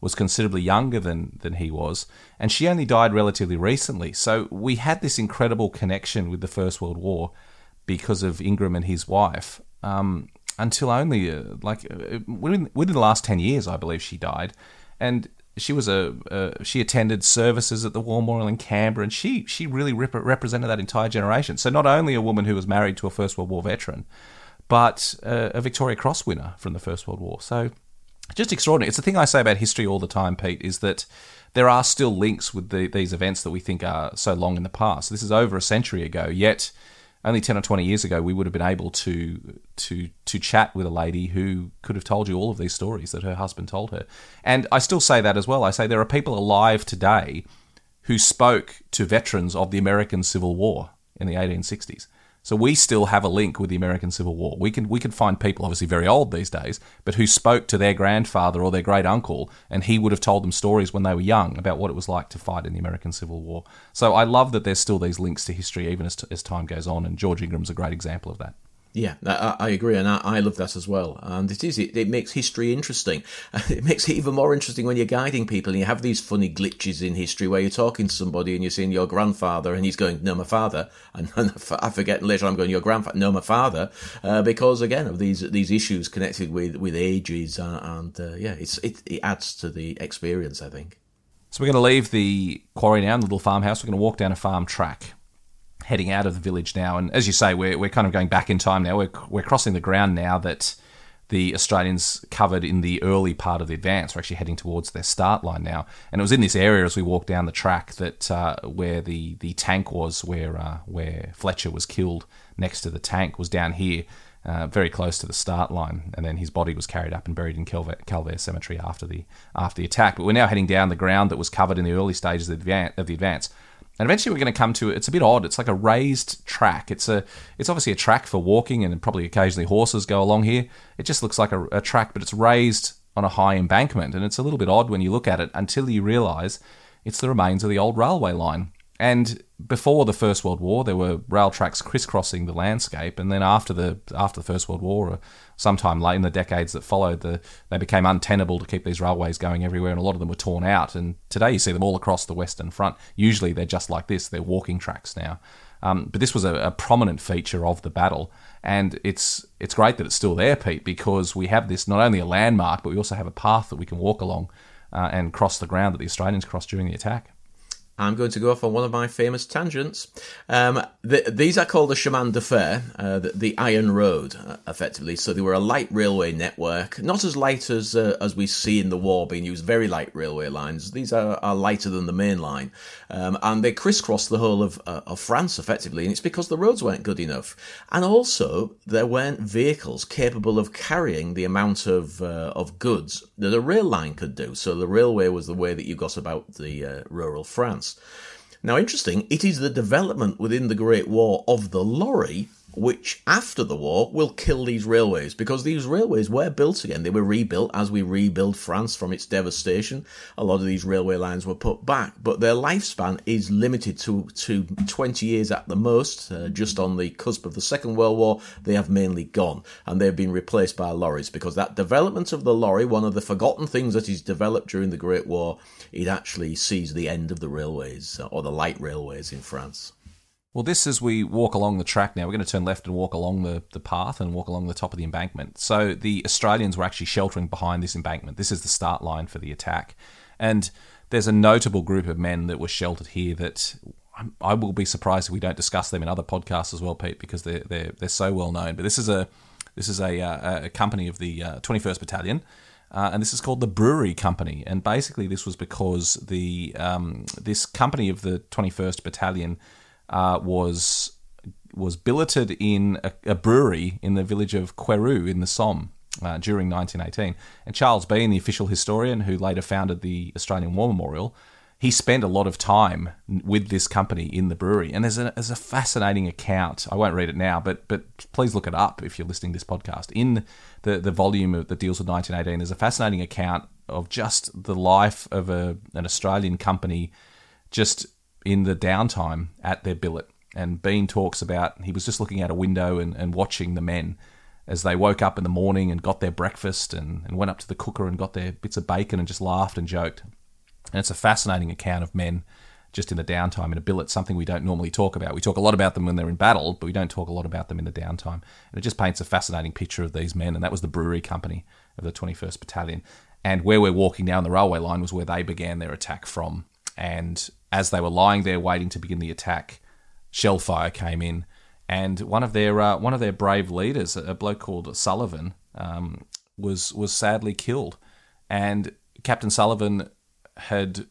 was considerably younger than, than he was, and she only died relatively recently. So we had this incredible connection with the First World War because of Ingram and his wife, um, until only, uh, like, uh, within, within the last ten years, I believe she died. And she was a uh, she attended services at the War Memorial in Canberra, and she she really rep- represented that entire generation. So not only a woman who was married to a First World War veteran, but uh, a Victoria Cross winner from the First World War. So just extraordinary. It's the thing I say about history all the time, Pete, is that there are still links with the, these events that we think are so long in the past. This is over a century ago, yet only ten or twenty years ago, we would have been able to to to chat with a lady who could have told you all of these stories that her husband told her. And I still say that as well. I say there are people alive today who spoke to veterans of the American Civil War in the eighteen sixties. So we still have a link with the American Civil War. We can we can find people, obviously very old these days, but who spoke to their grandfather or their great uncle, and he would have told them stories when they were young about what it was like to fight in the American Civil War. So I love that there's still these links to history even as, as time goes on, and George Ingram's a great example of that. Yeah, I, I agree, and I, I love that as well. And it is, it, it makes history interesting. It makes it even more interesting when you're guiding people and you have these funny glitches in history where you're talking to somebody and you're saying your grandfather, and he's going, no, my father. And, and I forget, and later I'm going, your grandfather, no, my father. Uh, because, again, of these these issues connected with, with ages. Uh, and, uh, yeah, it's it, it adds to the experience, I think. So we're going to leave the quarry now, the little farmhouse. We're going to walk down a farm track, heading out of the village now, and as you say, we're we're kind of going back in time now. We're we're crossing the ground now that the Australians covered in the early part of the advance. We're actually heading towards their start line now, and it was in this area as we walked down the track that uh, where the, the tank was, where uh, where Fletcher was killed. Next to the tank was down here, uh, very close to the start line, and then his body was carried up and buried in Calvare, Calvare Cemetery after the after the attack. But we're now heading down the ground that was covered in the early stages of the advance. Of the advance. And eventually we're going to come to, it's a bit odd, it's like a raised track. It's a, it's obviously a track for walking, and probably occasionally horses go along here. It just looks like a, a track, but it's raised on a high embankment, and it's a little bit odd when you look at it until you realise it's the remains of the old railway line. And before the First World War, there were rail tracks crisscrossing the landscape, and then after the after the First World War, or sometime late in the decades that followed, the they became untenable to keep these railways going everywhere, and a lot of them were torn out. And today you see them all across the Western Front. Usually they're just like this; they're walking tracks now. Um, but this was a, a prominent feature of the battle, and it's it's great that it's still there, Pete, because we have this not only a landmark, but we also have a path that we can walk along uh, and cross the ground that the Australians crossed during the attack. I'm going to go off on one of my famous tangents. Um, the, these are called the chemin de fer, uh, the, the Iron Road, uh, effectively. So they were a light railway network, not as light as uh, as we see in the war being used, very light railway lines. These are, are lighter than the main line. Um, and they crisscrossed the whole of, uh, of France, effectively, and it's because the roads weren't good enough. And also, there weren't vehicles capable of carrying the amount of uh, of goods that a rail line could do. So the railway was the way that you got about the uh, rural France. Now, interesting, it is the development within the Great War of the lorry which, after the war, will kill these railways, because these railways were built again. They were rebuilt as we rebuild France from its devastation. A lot of these railway lines were put back, but their lifespan is limited to, to twenty years at the most. Uh, just on the cusp of the Second World War, they have mainly gone, and they've been replaced by lorries, because that development of the lorry, one of the forgotten things that is developed during the Great War, it actually sees the end of the railways, or the light railways in France. Well, this, as we walk along the track now, we're going to turn left and walk along the, the path and walk along the top of the embankment. So the Australians were actually sheltering behind this embankment. This is the start line for the attack. And there's a notable group of men that were sheltered here that I will be surprised if we don't discuss them in other podcasts as well, Pete, because they're they're, they're so well known. But this is a this is a, a, a company of the uh, twenty-first Battalion. Uh, and this is called the Brewery Company. And basically this was because the um, this company of the twenty-first Battalion Uh, was was billeted in a, a brewery in the village of Querrue in the Somme uh, during nineteen eighteen. And Charles Bean, the official historian who later founded the Australian War Memorial, he spent a lot of time with this company in the brewery. And there's a, there's a fascinating account. I won't read it now, but but please look it up if you're listening to this podcast. In the, the volume that deals with nineteen eighteen, there's a fascinating account of just the life of a an Australian company just in the downtime at their billet. And Bean talks about, he was just looking out a window and, and watching the men as they woke up in the morning and got their breakfast and, and went up to the cooker and got their bits of bacon and just laughed and joked. And it's a fascinating account of men just in the downtime in a billet, something we don't normally talk about. We talk a lot about them when they're in battle, but we don't talk a lot about them in the downtime. And it just paints a fascinating picture of these men, and that was the brewery company of the twenty-first Battalion. And where we're walking down the railway line was where they began their attack from. And as they were lying there waiting to begin the attack, shell fire came in, and one of their uh, one of their brave leaders, a bloke called Sullivan, um, was was sadly killed. And Captain Sullivan had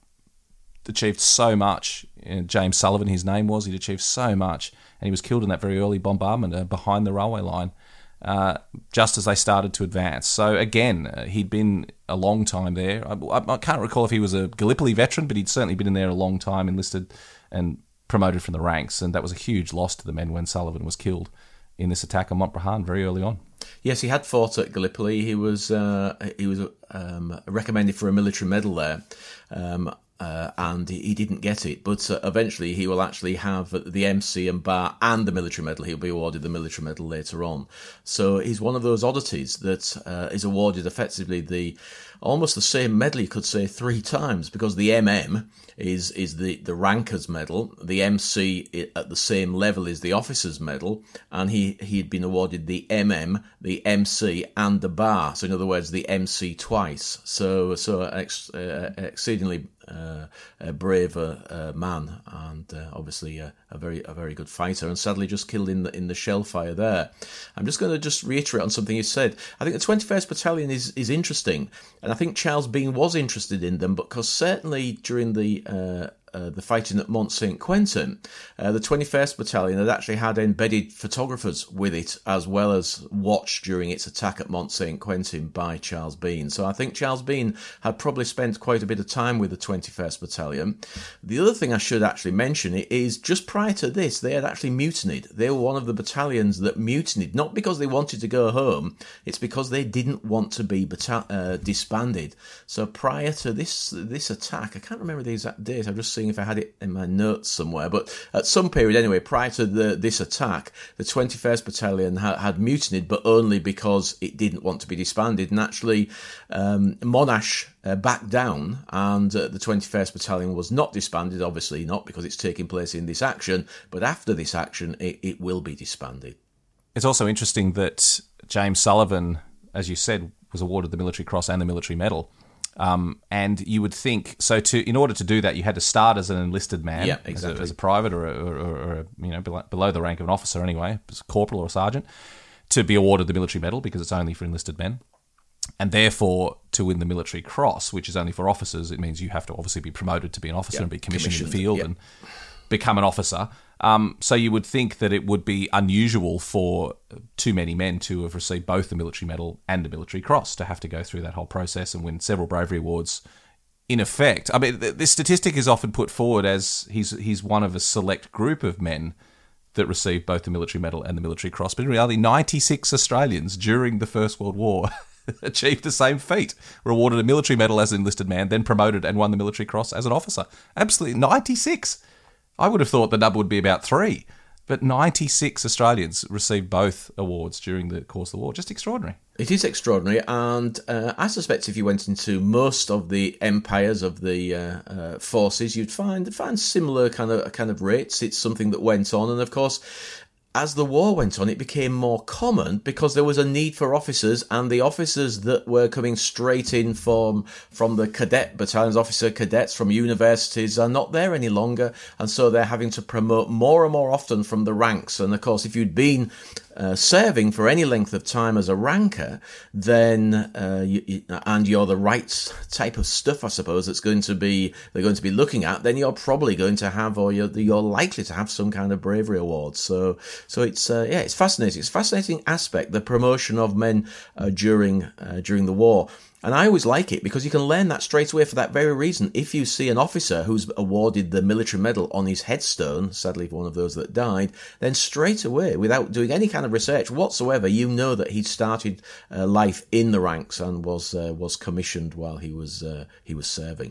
achieved so much. James Sullivan, his name was. He'd achieved so much, and he was killed in that very early bombardment uh, behind the railway line, uh, just as they started to advance. So again, uh, he'd been a long time there. I, I can't recall if he was a Gallipoli veteran, but he'd certainly been in there a long time, enlisted and promoted from the ranks, and that was a huge loss to the men when Sullivan was killed in this attack on Montbrehan very early on. Yes, he had fought at Gallipoli. He was uh, he was um, recommended for a military medal there. Um, Uh, and he, he didn't get it, but uh, eventually he will actually have the M C and Bar and the military medal. He'll be awarded the military medal later on. So he's one of those oddities that uh, is awarded effectively the almost the same medal, you could say, three times, because the M M is is the, the ranker's medal, the M C at the same level is the officer's medal, and he he'd been awarded the M M, the M C, and the Bar. So in other words, the M C twice. So so ex, uh, exceedingly uh, a brave uh, uh, man, and uh, obviously uh, a very a very good fighter, and sadly just killed in the in the shell fire there. I'm just going to just reiterate on something you said. I think the twenty-first Battalion is is interesting, and I think Charles Bean was interested in them, because certainly during the uh, uh, the fighting at Mont Saint Quentin, uh, the twenty-first Battalion had actually had embedded photographers with it, as well as watched during its attack at Mont Saint Quentin by Charles Bean. So I think Charles Bean had probably spent quite a bit of time with the twenty-first Battalion. The other thing I should actually mention is just prior to this, they had actually mutinied. They were one of the battalions that mutinied, not because they wanted to go home, it's because they didn't want to be bata- uh, disbanded. So prior to this this attack, I can't remember the exact date, I'm just seeing if I had it in my notes somewhere, but at some period anyway, prior to the, this attack, the twenty-first Battalion ha- had mutinied, but only because it didn't want to be disbanded. And actually, um, Monash uh, backed down, and uh, the twenty-first Battalion was not disbanded, obviously not because it's taking place in this action, but after this action, it, it will be disbanded. It's also interesting that James Sullivan, as you said, was awarded the Military Cross and the Military Medal. Um, and you would think, so to in order to do that, you had to start as an enlisted man, yeah, exactly. as, a, as a private or, a, or, or a, you know below, below the rank of an officer anyway, as a corporal or a sergeant, to be awarded the military medal, because it's only for enlisted men. And therefore, to win the Military Cross, which is only for officers, it means you have to obviously be promoted to be an officer, yeah, and be commissioned, commissioned in the field, yeah, and become an officer. Um, so you would think that it would be unusual for too many men to have received both the military medal and the Military Cross, to have to go through that whole process and win several bravery awards. In effect, I mean, this statistic is often put forward as he's he's one of a select group of men that received both the military medal and the Military Cross. But in reality, ninety-six Australians during the First World War achieved the same feat, were awarded a military medal as an enlisted man, then promoted and won the Military Cross as an officer. Absolutely, ninety-six. I would have thought the number would be about three, but ninety-six Australians received both awards during the course of the war. Just extraordinary. It is extraordinary, and uh, I suspect if you went into most of the empires of the uh, uh, forces, you'd find find similar kind of kind of rates. It's something that went on, and of course, as the war went on, it became more common because there was a need for officers, and the officers that were coming straight in from from the cadet battalions, officer cadets from universities, are not there any longer, and so they're having to promote more and more often from the ranks. And of course, if you'd been Uh, serving for any length of time as a ranker, then uh, you, you, and you're the right type of stuff, I suppose, that's going to be they're going to be looking at, then you're probably going to have, or you're, you're likely to have, some kind of bravery award. So, so it's uh, yeah, it's fascinating. It's a fascinating aspect, the promotion of men uh, during uh, during the war. And I always like it because you can learn that straight away for that very reason. If you see an officer who's awarded the military medal on his headstone, sadly one of those that died, then straight away, without doing any kind of research whatsoever, you know that he started uh, life in the ranks and was uh, was commissioned while he was uh, he was serving.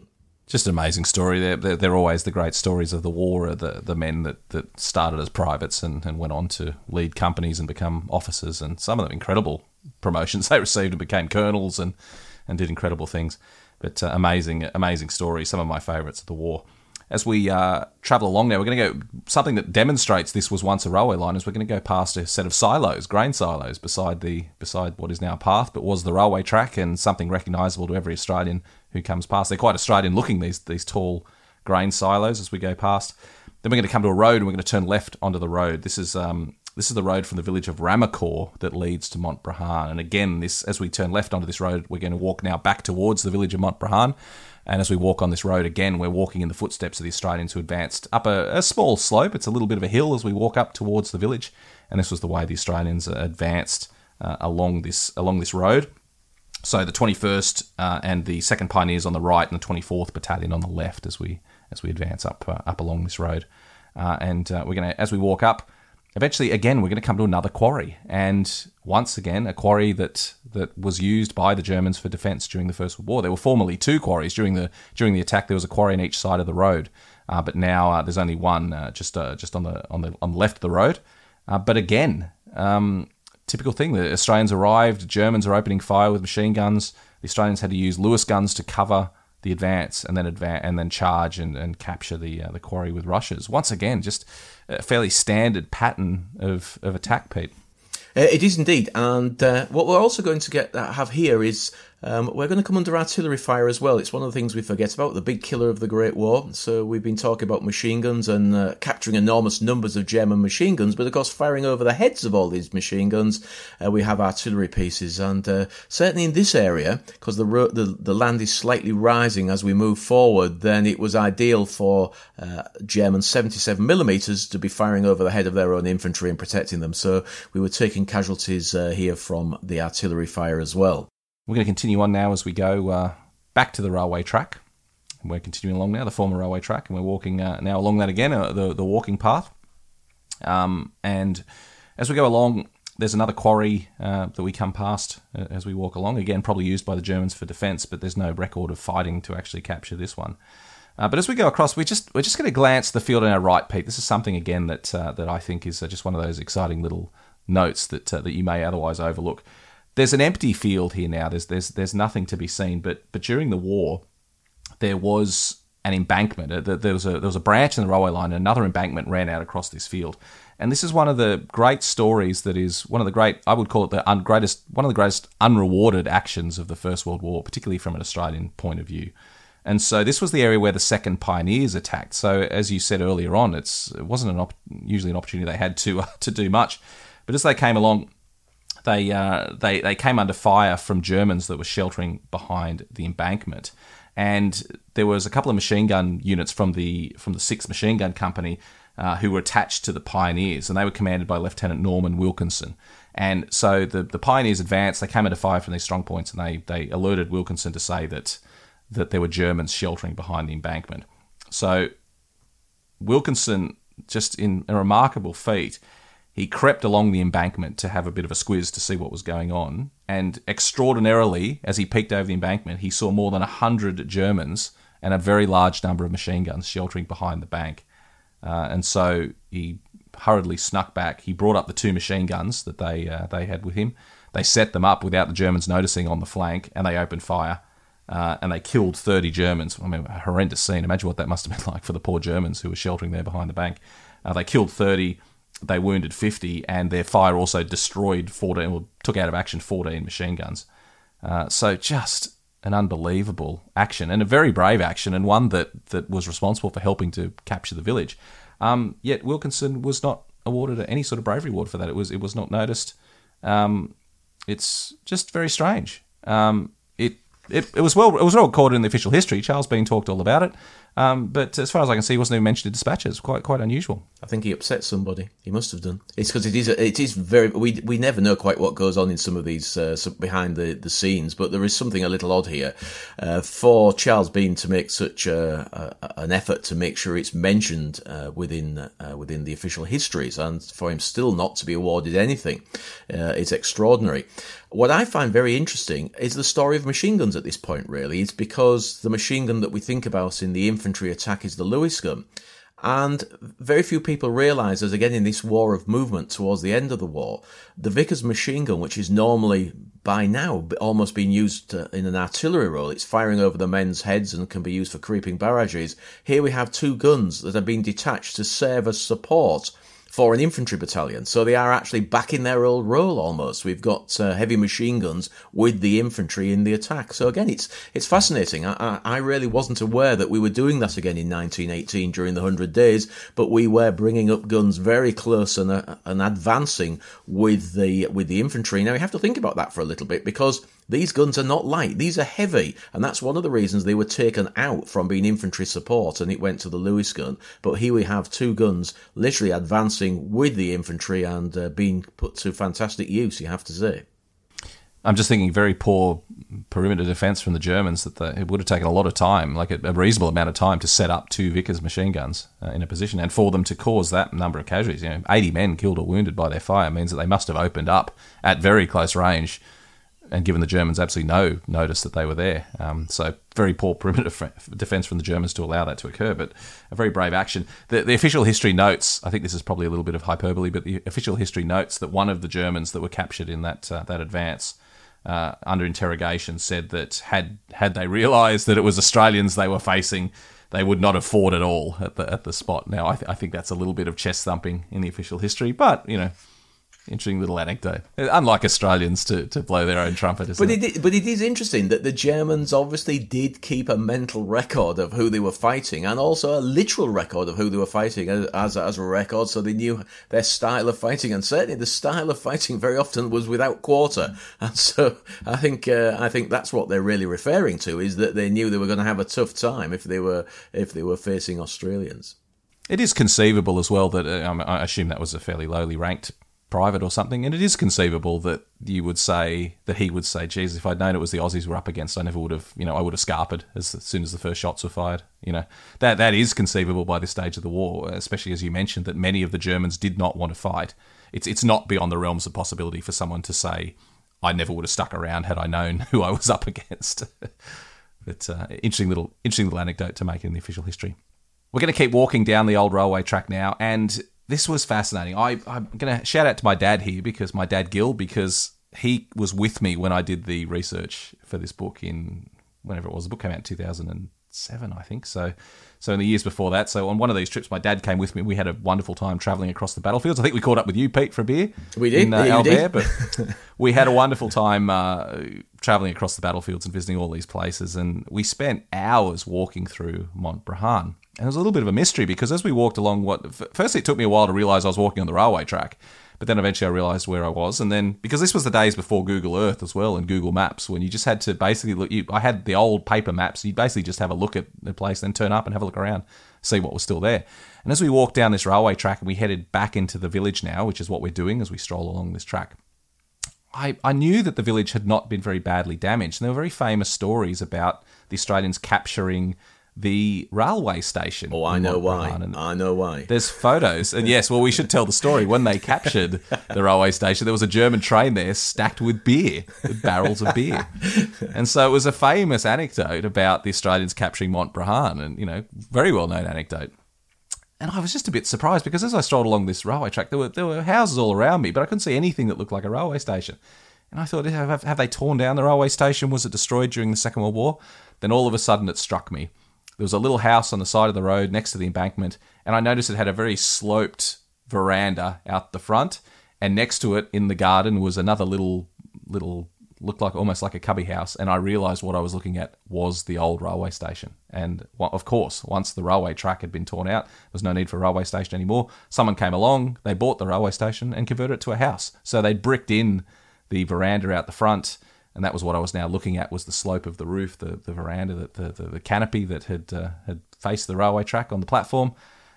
Just an amazing story. They're, they're, they're always the great stories of the war, the the men that, that started as privates and, and went on to lead companies and become officers, and some of them incredible promotions they received and became colonels and, and did incredible things. But uh, amazing, amazing stories, some of my favourites of the war. As we uh, travel along now, we're going to go, something that demonstrates this was once a railway line is we're going to go past a set of silos, grain silos, beside the beside what is now a path, but was the railway track, and something recognisable to every Australian who comes past. They're quite Australian looking, these these tall grain silos as we go past. Then we're going to come to a road, and we're going to turn left onto the road. This is um, this is the road from the village of Ramacore that leads to Montbrehon. And again, this as we turn left onto this road, we're going to walk now back towards the village of Montbrehon. And as we walk on this road again, we're walking in the footsteps of the Australians who advanced up a, a small slope. It's a little bit of a hill as we walk up towards the village. And this was the way the Australians advanced uh, along this along this road. So the twenty-first uh, and the second Pioneers on the right, and the twenty-fourth Battalion on the left as we as we advance up uh, up along this road. Uh, and uh, we're going to, as we walk up, eventually, again, we're going to come to another quarry. And once again, a quarry that, that was used by the Germans for defence during the First World War. There were formerly two quarries. During the during the attack, there was a quarry on each side of the road. Uh, but now uh, there's only one uh, just uh, just on the on the on the left of the road. Uh, but again, um, typical thing, the Australians arrived, Germans are opening fire with machine guns. The Australians had to use Lewis guns to cover the advance and then advance and then charge and, and capture the uh, the quarry with rushes. Once again, just a fairly standard pattern of, of attack, Pete. It is indeed, and uh, what we're also going to get uh, have here is um, we're going to come under artillery fire as well. It's one of the things we forget about, the big killer of the Great War. So we've been talking about machine guns and uh, capturing enormous numbers of German machine guns, but of course firing over the heads of all these machine guns, uh, we have artillery pieces, and uh, certainly in this area, because the, ro- the the land is slightly rising as we move forward, then it was ideal for uh, German seventy-seven millimeters to be firing over the head of their own infantry and protecting them. So we were taking casualties uh, here from the artillery fire as well. We're going to continue on now as we go uh, back to the railway track. We're continuing along now, the former railway track, and we're walking uh, now along that again, uh, the, the walking path. Um, and as we go along, there's another quarry uh, that we come past uh, as we walk along, again, probably used by the Germans for defence, but there's no record of fighting to actually capture this one. Uh, but as we go across, we just, we're just going to glance the field on our right, Pete. This is something, again, that uh, that I think is uh, just one of those exciting little notes that uh, that you may otherwise overlook. There's an empty field here now. There's there's there's nothing to be seen. But but during the war, there was an embankment. There was a there was a branch in the railway line, and another embankment ran out across this field. And this is one of the great stories that is one of the great, I would call it the un- greatest, one of the greatest unrewarded actions of the First World War, particularly from an Australian point of view. And so this was the area where the second Pioneers attacked. So as you said earlier on, it's it wasn't an op- usually an opportunity they had to uh, to do much. But as they came along, they uh, they they came under fire from Germans that were sheltering behind the embankment, and there was a couple of machine gun units from the from the sixth Machine Gun Company uh, who were attached to the Pioneers, and they were commanded by Lieutenant Norman Wilkinson. And so the the Pioneers advanced. They came under fire from these strong points, and they they alerted Wilkinson to say that that there were Germans sheltering behind the embankment. So Wilkinson, just in a remarkable feat, he crept along the embankment to have a bit of a squiz to see what was going on. And extraordinarily, as he peeked over the embankment, he saw more than one hundred Germans and a very large number of machine guns sheltering behind the bank. Uh, and so he hurriedly snuck back. He brought up the two machine guns that they uh, they had with him. They set them up without the Germans noticing on the flank, and they opened fire. Uh, and they killed thirty Germans. I mean, a horrendous scene. Imagine what that must have been like for the poor Germans who were sheltering there behind the bank. Uh, they killed thirty, they wounded fifty, and their fire also destroyed fourteen, or took out of action fourteen machine guns. Uh, so just an unbelievable action, and a very brave action, and one that, that was responsible for helping to capture the village. Um, yet Wilkinson was not awarded any sort of bravery award for that. It was it was not noticed. Um, it's just very strange. Um, it It, it was well it was well recorded in the official history. Charles Bean talked all about it, um, but as far as I can see, he wasn't even mentioned in dispatches. Quite quite unusual. I think he upset somebody. He must have done. It's because it is it is very we we never know quite what goes on in some of these uh, behind the, the scenes, but there is something a little odd here. Uh, for Charles Bean to make such a, a, an effort to make sure it's mentioned uh, within uh, within the official histories, and for him still not to be awarded anything, uh, is extraordinary. what I find very interesting is the story of machine guns at this point, really. It's because the machine gun that we think about in the infantry attack is the Lewis gun. And very few people realise, as again in this war of movement towards the end of the war, the Vickers machine gun, which is normally by now almost being used in an artillery role, it's firing over the men's heads and can be used for creeping barrages. Here we have two guns that are being detached to serve as support for an infantry battalion. So they are actually back in their old role almost. We've got uh, heavy machine guns with the infantry in the attack. So again, it's it's fascinating. I, I really wasn't aware that we were doing that again in nineteen eighteen during the Hundred Days, but we were bringing up guns very close and, uh, and advancing with the with the infantry. Now, you have to think about that for a little bit, because these guns are not light. These are heavy, and that's one of the reasons they were taken out from being infantry support and it went to the Lewis gun. But here we have two guns literally advancing with the infantry and uh, being put to fantastic use, you have to say. I'm just thinking very poor perimeter defence from the Germans, that they, it would have taken a lot of time, like a, a reasonable amount of time, to set up two Vickers machine guns uh, in a position, and for them to cause that number of casualties. You know, eighty men killed or wounded by their fire means that they must have opened up at very close range and given the Germans absolutely no notice that they were there. Um, so very poor perimeter f- defence from the Germans to allow that to occur, but a very brave action. The, the official history notes, I think this is probably a little bit of hyperbole, but the official history notes that one of the Germans that were captured in that uh, that advance, uh, under interrogation, said that had had they realised that it was Australians they were facing, they would not have fought at all at the at the spot. Now, I, th- I think that's a little bit of chest thumping in the official history, but, you know, interesting little anecdote. Unlike Australians to, to blow their own trumpet, isn't but it? it? But it is interesting that the Germans obviously did keep a mental record of who they were fighting, and also a literal record of who they were fighting as, as, as a record, so they knew their style of fighting, and certainly the style of fighting very often was without quarter. And so I think uh, I think that's what they're really referring to, is that they knew they were going to have a tough time if they were if they were facing Australians. It is conceivable as well that, uh, I assume that was a fairly lowly ranked private or something, and it is conceivable that you would say, that he would say, geez, if I'd known it was the Aussies we're up against, I never would have, you know, I would have scarpered as, as soon as the first shots were fired. You know, that that is conceivable by this stage of the war, especially as you mentioned that many of the Germans did not want to fight. It's it's not beyond the realms of possibility for someone to say, I never would have stuck around had I known who I was up against. But uh, interesting little interesting little anecdote to make in the official history. We're going to keep walking down the old railway track now, and this was fascinating. I, I'm going to shout out to my dad here, because my dad Gil, because he was with me when I did the research for this book in, whenever it was, the book came out in two thousand seven, I think. So so in the years before that. So on one of these trips, my dad came with me. We had a wonderful time travelling across the battlefields. I think we caught up with you, Pete, for a beer. We did. In uh, yeah, Albert, but we had a wonderful time uh, travelling across the battlefields and visiting all these places. And we spent hours walking through Montbrehon. And it was a little bit of a mystery, because as we walked along, what firstly it took me a while to realise I was walking on the railway track, but then eventually I realised where I was. And then, because this was the days before Google Earth as well and Google Maps, when you just had to basically look, you, I had the old paper maps, you'd basically just have a look at the place, then turn up and have a look around, see what was still there. And as we walked down this railway track and we headed back into the village now, which is what we're doing as we stroll along this track, I, I knew that the village had not been very badly damaged. And there were very famous stories about the Australians capturing the railway station. Oh, I know why. I know why. There's photos. And yes, well, we should tell the story. When they captured the railway station, there was a German train there stacked with beer, with barrels of beer. And so it was a famous anecdote about the Australians capturing Montbrehon, and, you know, very well-known anecdote. And I was just a bit surprised, because as I strolled along this railway track, there were there were houses all around me, but I couldn't see anything that looked like a railway station. And I thought, have, have they torn down the railway station? Was it destroyed during the Second World War? Then all of a sudden it struck me. There was a little house on the side of the road next to the embankment, and I noticed it had a very sloped veranda out the front, and next to it in the garden was another little, little looked like almost like a cubby house, and I realised what I was looking at was the old railway station. And of course, once the railway track had been torn out, there was no need for a railway station anymore. Someone came along, they bought the railway station and converted it to a house. So they bricked in the veranda out the front, and that was what I was now looking at, was the slope of the roof, the, the veranda, the, the, the canopy that had uh, had faced the railway track on the platform.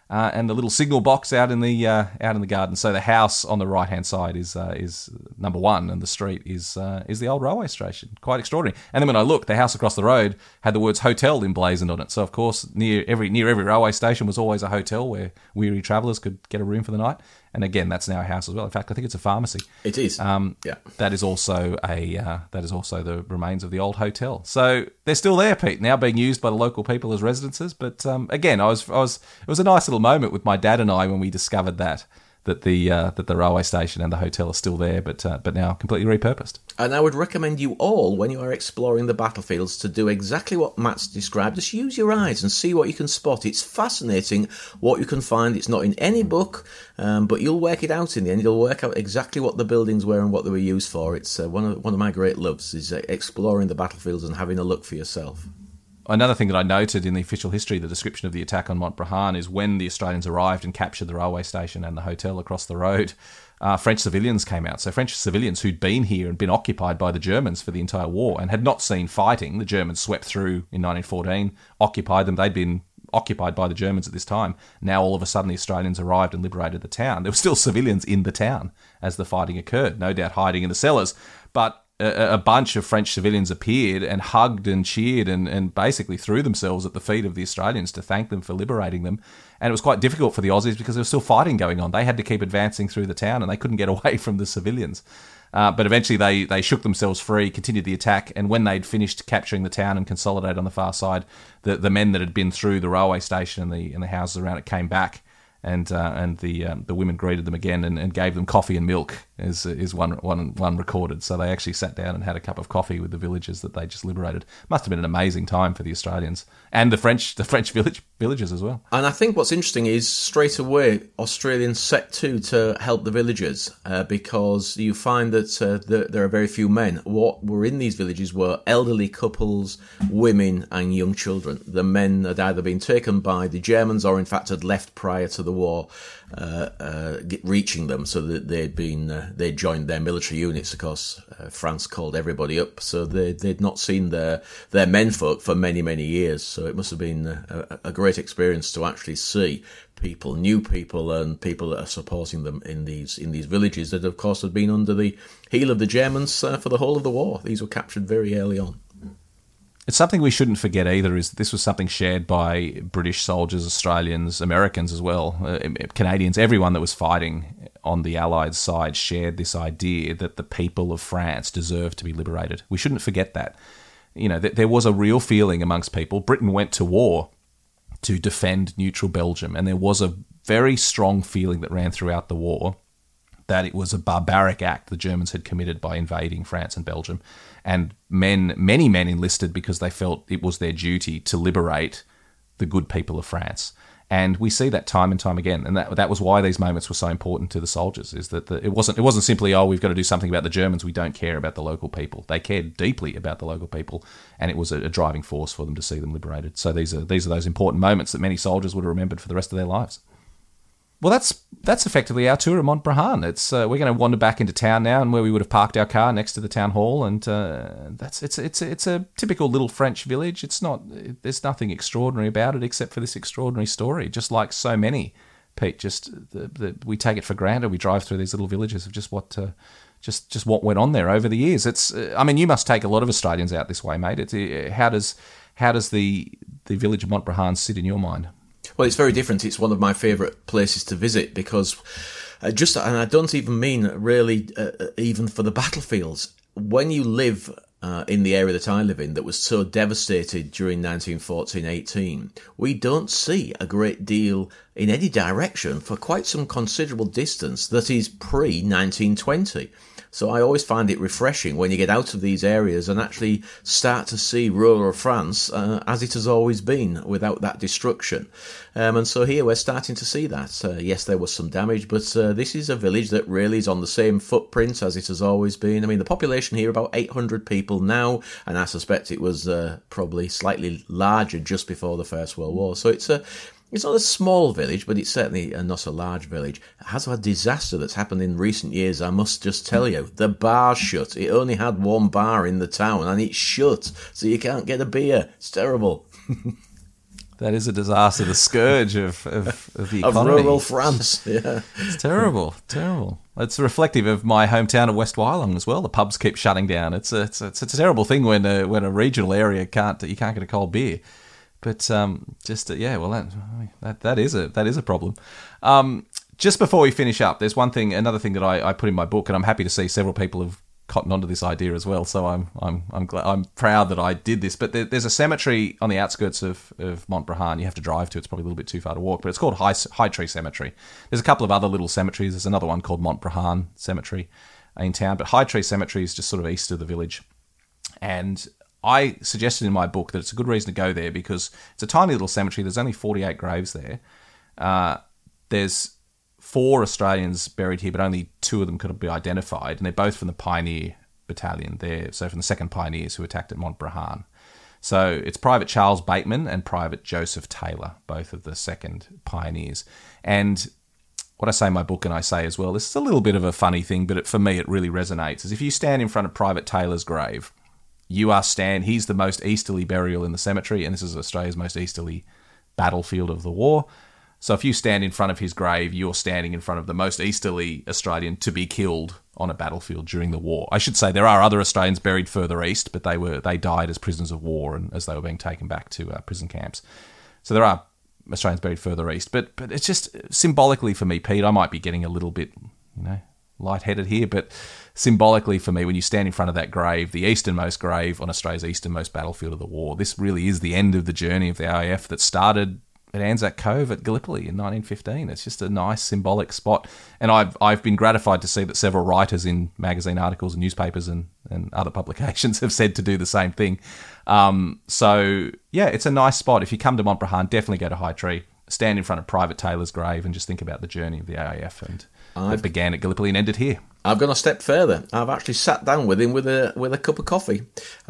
uh, and the little signal box out in the uh, out in the garden. So the house on the right hand side is uh, is number one, and the street is uh, is the old railway station. Quite extraordinary. And then when I looked, the house across the road had the words hotel emblazoned on it. So of course, near every near every railway station was always a hotel where weary travellers could get a room for the night. And again, that's now a house as well. In fact, I think it's a pharmacy. It is. Um, yeah. That is also a uh, that is also the remains of the old hotel. So they're still there, Pete, now being used by the local people as residences. But um, again, I was I was it was a nice little moment with my dad and I when we discovered that that the uh, that the railway station and the hotel are still there, but uh, but now completely repurposed. And I would recommend you all, when you are exploring the battlefields, to do exactly what Matt's described. Just use your eyes and see what you can spot. It's fascinating what you can find. It's not in any book, um, but you'll work it out in the end. You'll work out exactly what the buildings were and what they were used for. It's uh, one of one of my great loves, is uh, exploring the battlefields and having a look for yourself. Another thing that I noted in the official history, the description of the attack on Montbrehon, is when the Australians arrived and captured the railway station and the hotel across the road, uh, French civilians came out. So French civilians who'd been here and been occupied by the Germans for the entire war and had not seen fighting. The Germans swept through in nineteen fourteen, occupied them. They'd been occupied by the Germans at this time. Now all of a sudden the Australians arrived and liberated the town. There were still civilians in the town as the fighting occurred, no doubt hiding in the cellars. But a bunch of French civilians appeared and hugged and cheered and, and basically threw themselves at the feet of the Australians to thank them for liberating them. And it was quite difficult for the Aussies because there was still fighting going on. They had to keep advancing through the town and they couldn't get away from the civilians. Uh, but eventually they, they shook themselves free, continued the attack, and when they'd finished capturing the town and consolidated on the far side, the, the men that had been through the railway station and the, and the houses around it came back. And uh, and the um, the women greeted them again and, and gave them coffee and milk, is is one one one recorded. So they actually sat down and had a cup of coffee with the villagers that they just liberated. Must have been an amazing time for the Australians and the French the French village villagers as well. And I think what's interesting is straight away Australians set to to help the villagers uh, because you find that uh, the, there are very few men. What were in these villages were elderly couples, women, and young children. The men had either been taken by the Germans or in fact had left prior to the the war uh, uh, get, reaching them, so that they'd been uh, they'd joined their military units. Of course, uh, France called everybody up, so they they'd not seen their their menfolk for many many years. So it must have been a, a great experience to actually see people, new people, and people that are supporting them in these in these villages that, of course, had been under the heel of the Germans uh, for the whole of the war. These were captured very early on. It's something we shouldn't forget either, is this was something shared by British soldiers, Australians, Americans as well, uh, Canadians. Everyone that was fighting on the Allied side shared this idea that the people of France deserved to be liberated. We shouldn't forget that. You know, th- there was a real feeling amongst people. Britain went to war to defend neutral Belgium, and there was a very strong feeling that ran throughout the war that it was a barbaric act the Germans had committed by invading France and Belgium. And men, many men enlisted because they felt it was their duty to liberate the good people of France. And we see that time and time again. And that that was why these moments were so important to the soldiers, is that the, it wasn't it wasn't simply, oh, we've got to do something about the Germans, we don't care about the local people. They cared deeply about the local people, and it was a, a driving force for them to see them liberated. So these are these are those important moments that many soldiers would have remembered for the rest of their lives. Well, that's that's effectively our tour of Montbrehon. It's uh, we're going to wander back into town now, and where we would have parked our car next to the town hall, and uh, that's it's it's it's a typical little French village. It's not there's nothing extraordinary about it except for this extraordinary story. Just like so many, Pete, just the, the, we take it for granted. We drive through these little villages of just what uh, just just what went on there over the years. It's uh, I mean, you must take a lot of Australians out this way, mate. It's, uh, how does how does the the village of Montbrehon sit in your mind? Well, it's very different. It's one of my favourite places to visit because uh, just, and I don't even mean really uh, even for the battlefields. When you live uh, in the area that I live in that was so devastated during nineteen fourteen eighteen, we don't see a great deal in any direction for quite some considerable distance that is pre nineteen twenty. So I always find it refreshing when you get out of these areas and actually start to see rural France uh, as it has always been, without that destruction. Um, and so here we're starting to see that. Uh, yes, there was some damage, but uh, this is a village that really is on the same footprint as it has always been. I mean, the population here, about eight hundred people now, and I suspect it was uh, probably slightly larger just before the First World War. So it's a It's not a small village, but it's certainly not a large village. It has a disaster that's happened in recent years, I must just tell you. The bar's shut. It only had one bar in the town, and it's shut, so you can't get a beer. It's terrible. That is a disaster. The scourge of, of, of the economy. Of rural France, yeah. It's terrible, terrible. It's reflective of my hometown of West Wyalong as well. The pubs keep shutting down. It's a, it's a, it's a terrible thing when a, when a regional area can't you can't get a cold beer. But um, just uh, yeah, well that, that that is a that is a problem. Um, just before we finish up, there's one thing, another thing that I, I put in my book, and I'm happy to see several people have cottoned onto this idea as well. So I'm I'm I'm glad, I'm proud that I did this. But there, there's a cemetery on the outskirts of, of Montbrehon. You have to drive to. It's probably a little bit too far to walk, but it's called High, High Tree Cemetery. There's a couple of other little cemeteries. There's another one called Montbrehon Cemetery in town, but High Tree Cemetery is just sort of east of the village. And I suggested in my book that it's a good reason to go there because it's a tiny little cemetery. There's only forty-eight graves there. Uh, there's four Australians buried here, but only two of them could be identified, and they're both from the Pioneer Battalion. They're so from the second Pioneers who attacked at Montbrehon. So it's Private Charles Bateman and Private Joseph Taylor, both of the second Pioneers. And what I say in my book, and I say as well, this is a little bit of a funny thing, but it, for me it really resonates, is if you stand in front of Private Taylor's grave, you are stand, he's the most easterly burial in the cemetery, and this is Australia's most easterly battlefield of the war. So if you stand in front of his grave, you're standing in front of the most easterly Australian to be killed on a battlefield during the war. I should say there are other Australians buried further east, but they were they died as prisoners of war and as they were being taken back to uh, prison camps. So there are Australians buried further east, but but it's just symbolically for me, Pete. I might be getting a little bit, you know, lightheaded here, but symbolically for me, when you stand in front of that grave, the easternmost grave on Australia's easternmost battlefield of the war, this really is the end of the journey of the A A F that started at Anzac Cove at Gallipoli in nineteen fifteen. It's just a nice symbolic spot. And I've I've been gratified to see that several writers in magazine articles and newspapers and, and other publications have said to do the same thing. Um, so, yeah, it's a nice spot. If you come to Montbrehon, definitely go to High Tree, stand in front of Private Taylor's grave and just think about the journey of the A A F. And it began at Gallipoli and ended here. I've gone a step further. I've actually sat down with him with a with a cup of coffee.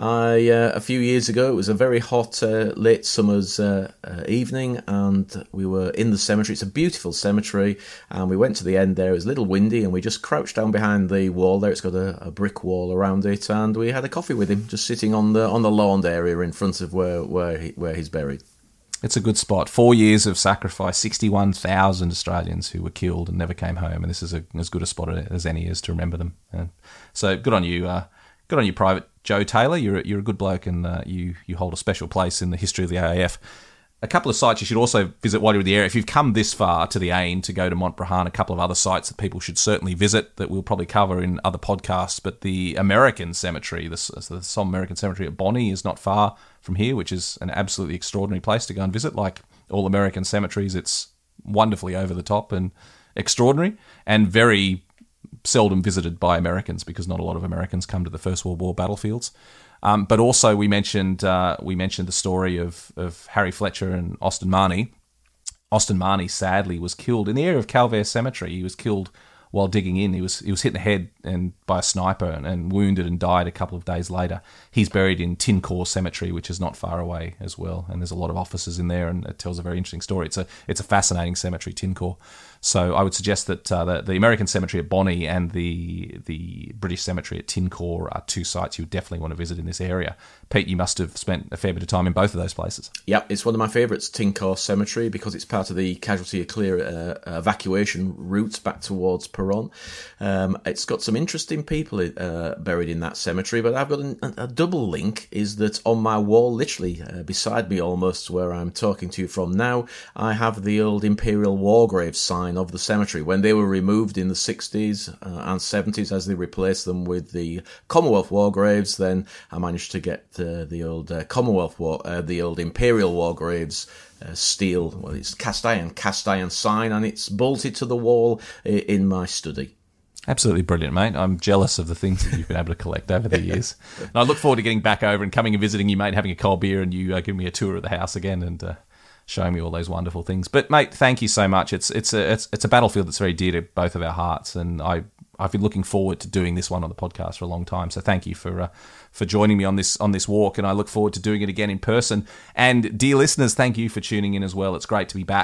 I uh, a few years ago, it was a very hot uh, late summer's uh, uh, evening, and we were in the cemetery. It's a beautiful cemetery, and we went to the end there. It was a little windy, and we just crouched down behind the wall there. It's got a, a brick wall around it, and we had a coffee with him, just sitting on the on the lawn area in front of where where he, where he's buried. It's a good spot. Four years of sacrifice, sixty-one thousand Australians who were killed and never came home, and this is a, as good a spot as any is to remember them. Uh, so good on you, uh, good on you, Private Joe Taylor. You're a, you're a good bloke, and uh, you you hold a special place in the history of the A A F. A couple of sites you should also visit while you're in the area. If you've come this far to the Ain to go to Montbrehon, a couple of other sites that people should certainly visit that we'll probably cover in other podcasts. But the American Cemetery, the, the Somme American Cemetery at Bonnie, is not far from here, which is an absolutely extraordinary place to go and visit. Like all American cemeteries, it's wonderfully over the top and extraordinary, and very seldom visited by Americans because not a lot of Americans come to the First World War battlefields. Um, but also we mentioned uh, we mentioned the story of, of Harry Fletcher and Austin Marnie. Austin Marnie sadly was killed in the area of Calvert Cemetery. He was killed while digging in. He was he was hit in the head and by a sniper and, and wounded and died a couple of days later. He's buried in Tincourt Cemetery, which is not far away as well. And there's a lot of officers in there, and it tells a very interesting story. It's a it's a fascinating cemetery, Tincourt. So I would suggest that uh, the, the American Cemetery at Bonnie and the the British Cemetery at Tincourt are two sites you would definitely want to visit in this area. Pete, you must have spent a fair bit of time in both of those places. Yep, it's one of my favourites, Tincourt Cemetery, because it's part of the casualty clear uh, evacuation routes back towards Peronne. Um, it's got some interesting people uh, buried in that cemetery, but I've got a, a double link, is that on my wall, literally uh, beside me almost where I'm talking to you from now, I have the old Imperial War Grave sign of the cemetery. When they were removed in the sixties uh, and seventies, as they replaced them with the Commonwealth War Graves, then I managed to get uh, the old uh, Commonwealth War, uh, the old Imperial War Graves uh, steel, well, it's cast iron, cast iron sign, and it's bolted to the wall in my study. Absolutely brilliant, mate. I'm jealous of the things that you've been able to collect over the years. And I look forward to getting back over and coming and visiting you, mate, having a cold beer, and you uh, giving me a tour of the house again and uh, showing me all those wonderful things. But, mate, thank you so much. It's it's a it's, it's a battlefield that's very dear to both of our hearts, and I I've been looking forward to doing this one on the podcast for a long time. So thank you for uh, for joining me on this on this walk, and I look forward to doing it again in person. And dear listeners, thank you for tuning in as well. It's great to be back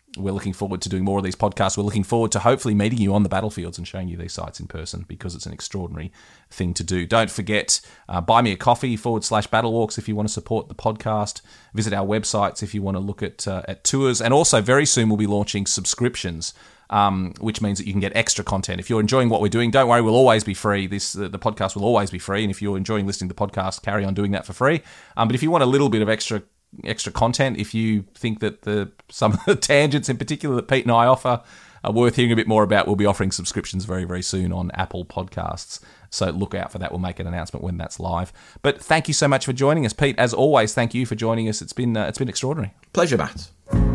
we're looking forward to doing more of these podcasts. We're looking forward to hopefully meeting you on the battlefields and showing you these sites in person, because it's an extraordinary thing to do. Don't forget, uh, buy me a coffee forward slash battlewalks if you want to support the podcast. Visit our websites if you want to look at uh, at tours. And also very soon we'll be launching subscriptions, um, which means that you can get extra content. If you're enjoying what we're doing, don't worry, we'll always be free. This uh, The podcast will always be free. And if you're enjoying listening to the podcast, carry on doing that for free. Um, but if you want a little bit of extra extra content, if you think that the some of the tangents in particular that Pete and I offer are worth hearing a bit more about, we'll be offering subscriptions very, very soon on Apple Podcasts. So look out for that. We'll make an announcement when that's live. But thank you so much for joining us, Pete. As always, thank you for joining us. It's been uh, it's been extraordinary. Pleasure, Matt.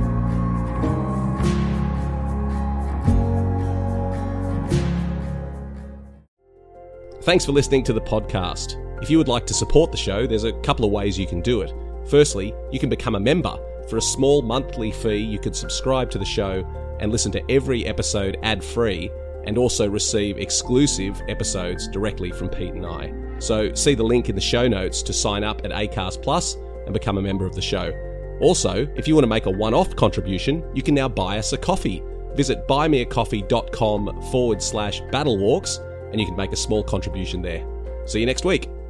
Thanks for listening to the podcast. If you would like to support the show, there's a couple of ways you can do it. Firstly, you can become a member. For a small monthly fee, you can subscribe to the show and listen to every episode ad-free, and also receive exclusive episodes directly from Pete and I. So see the link in the show notes to sign up at Acast Plus and become a member of the show. Also, if you want to make a one-off contribution, you can now buy us a coffee. Visit buymeacoffee.com forward slash battlewalks and you can make a small contribution there. See you next week.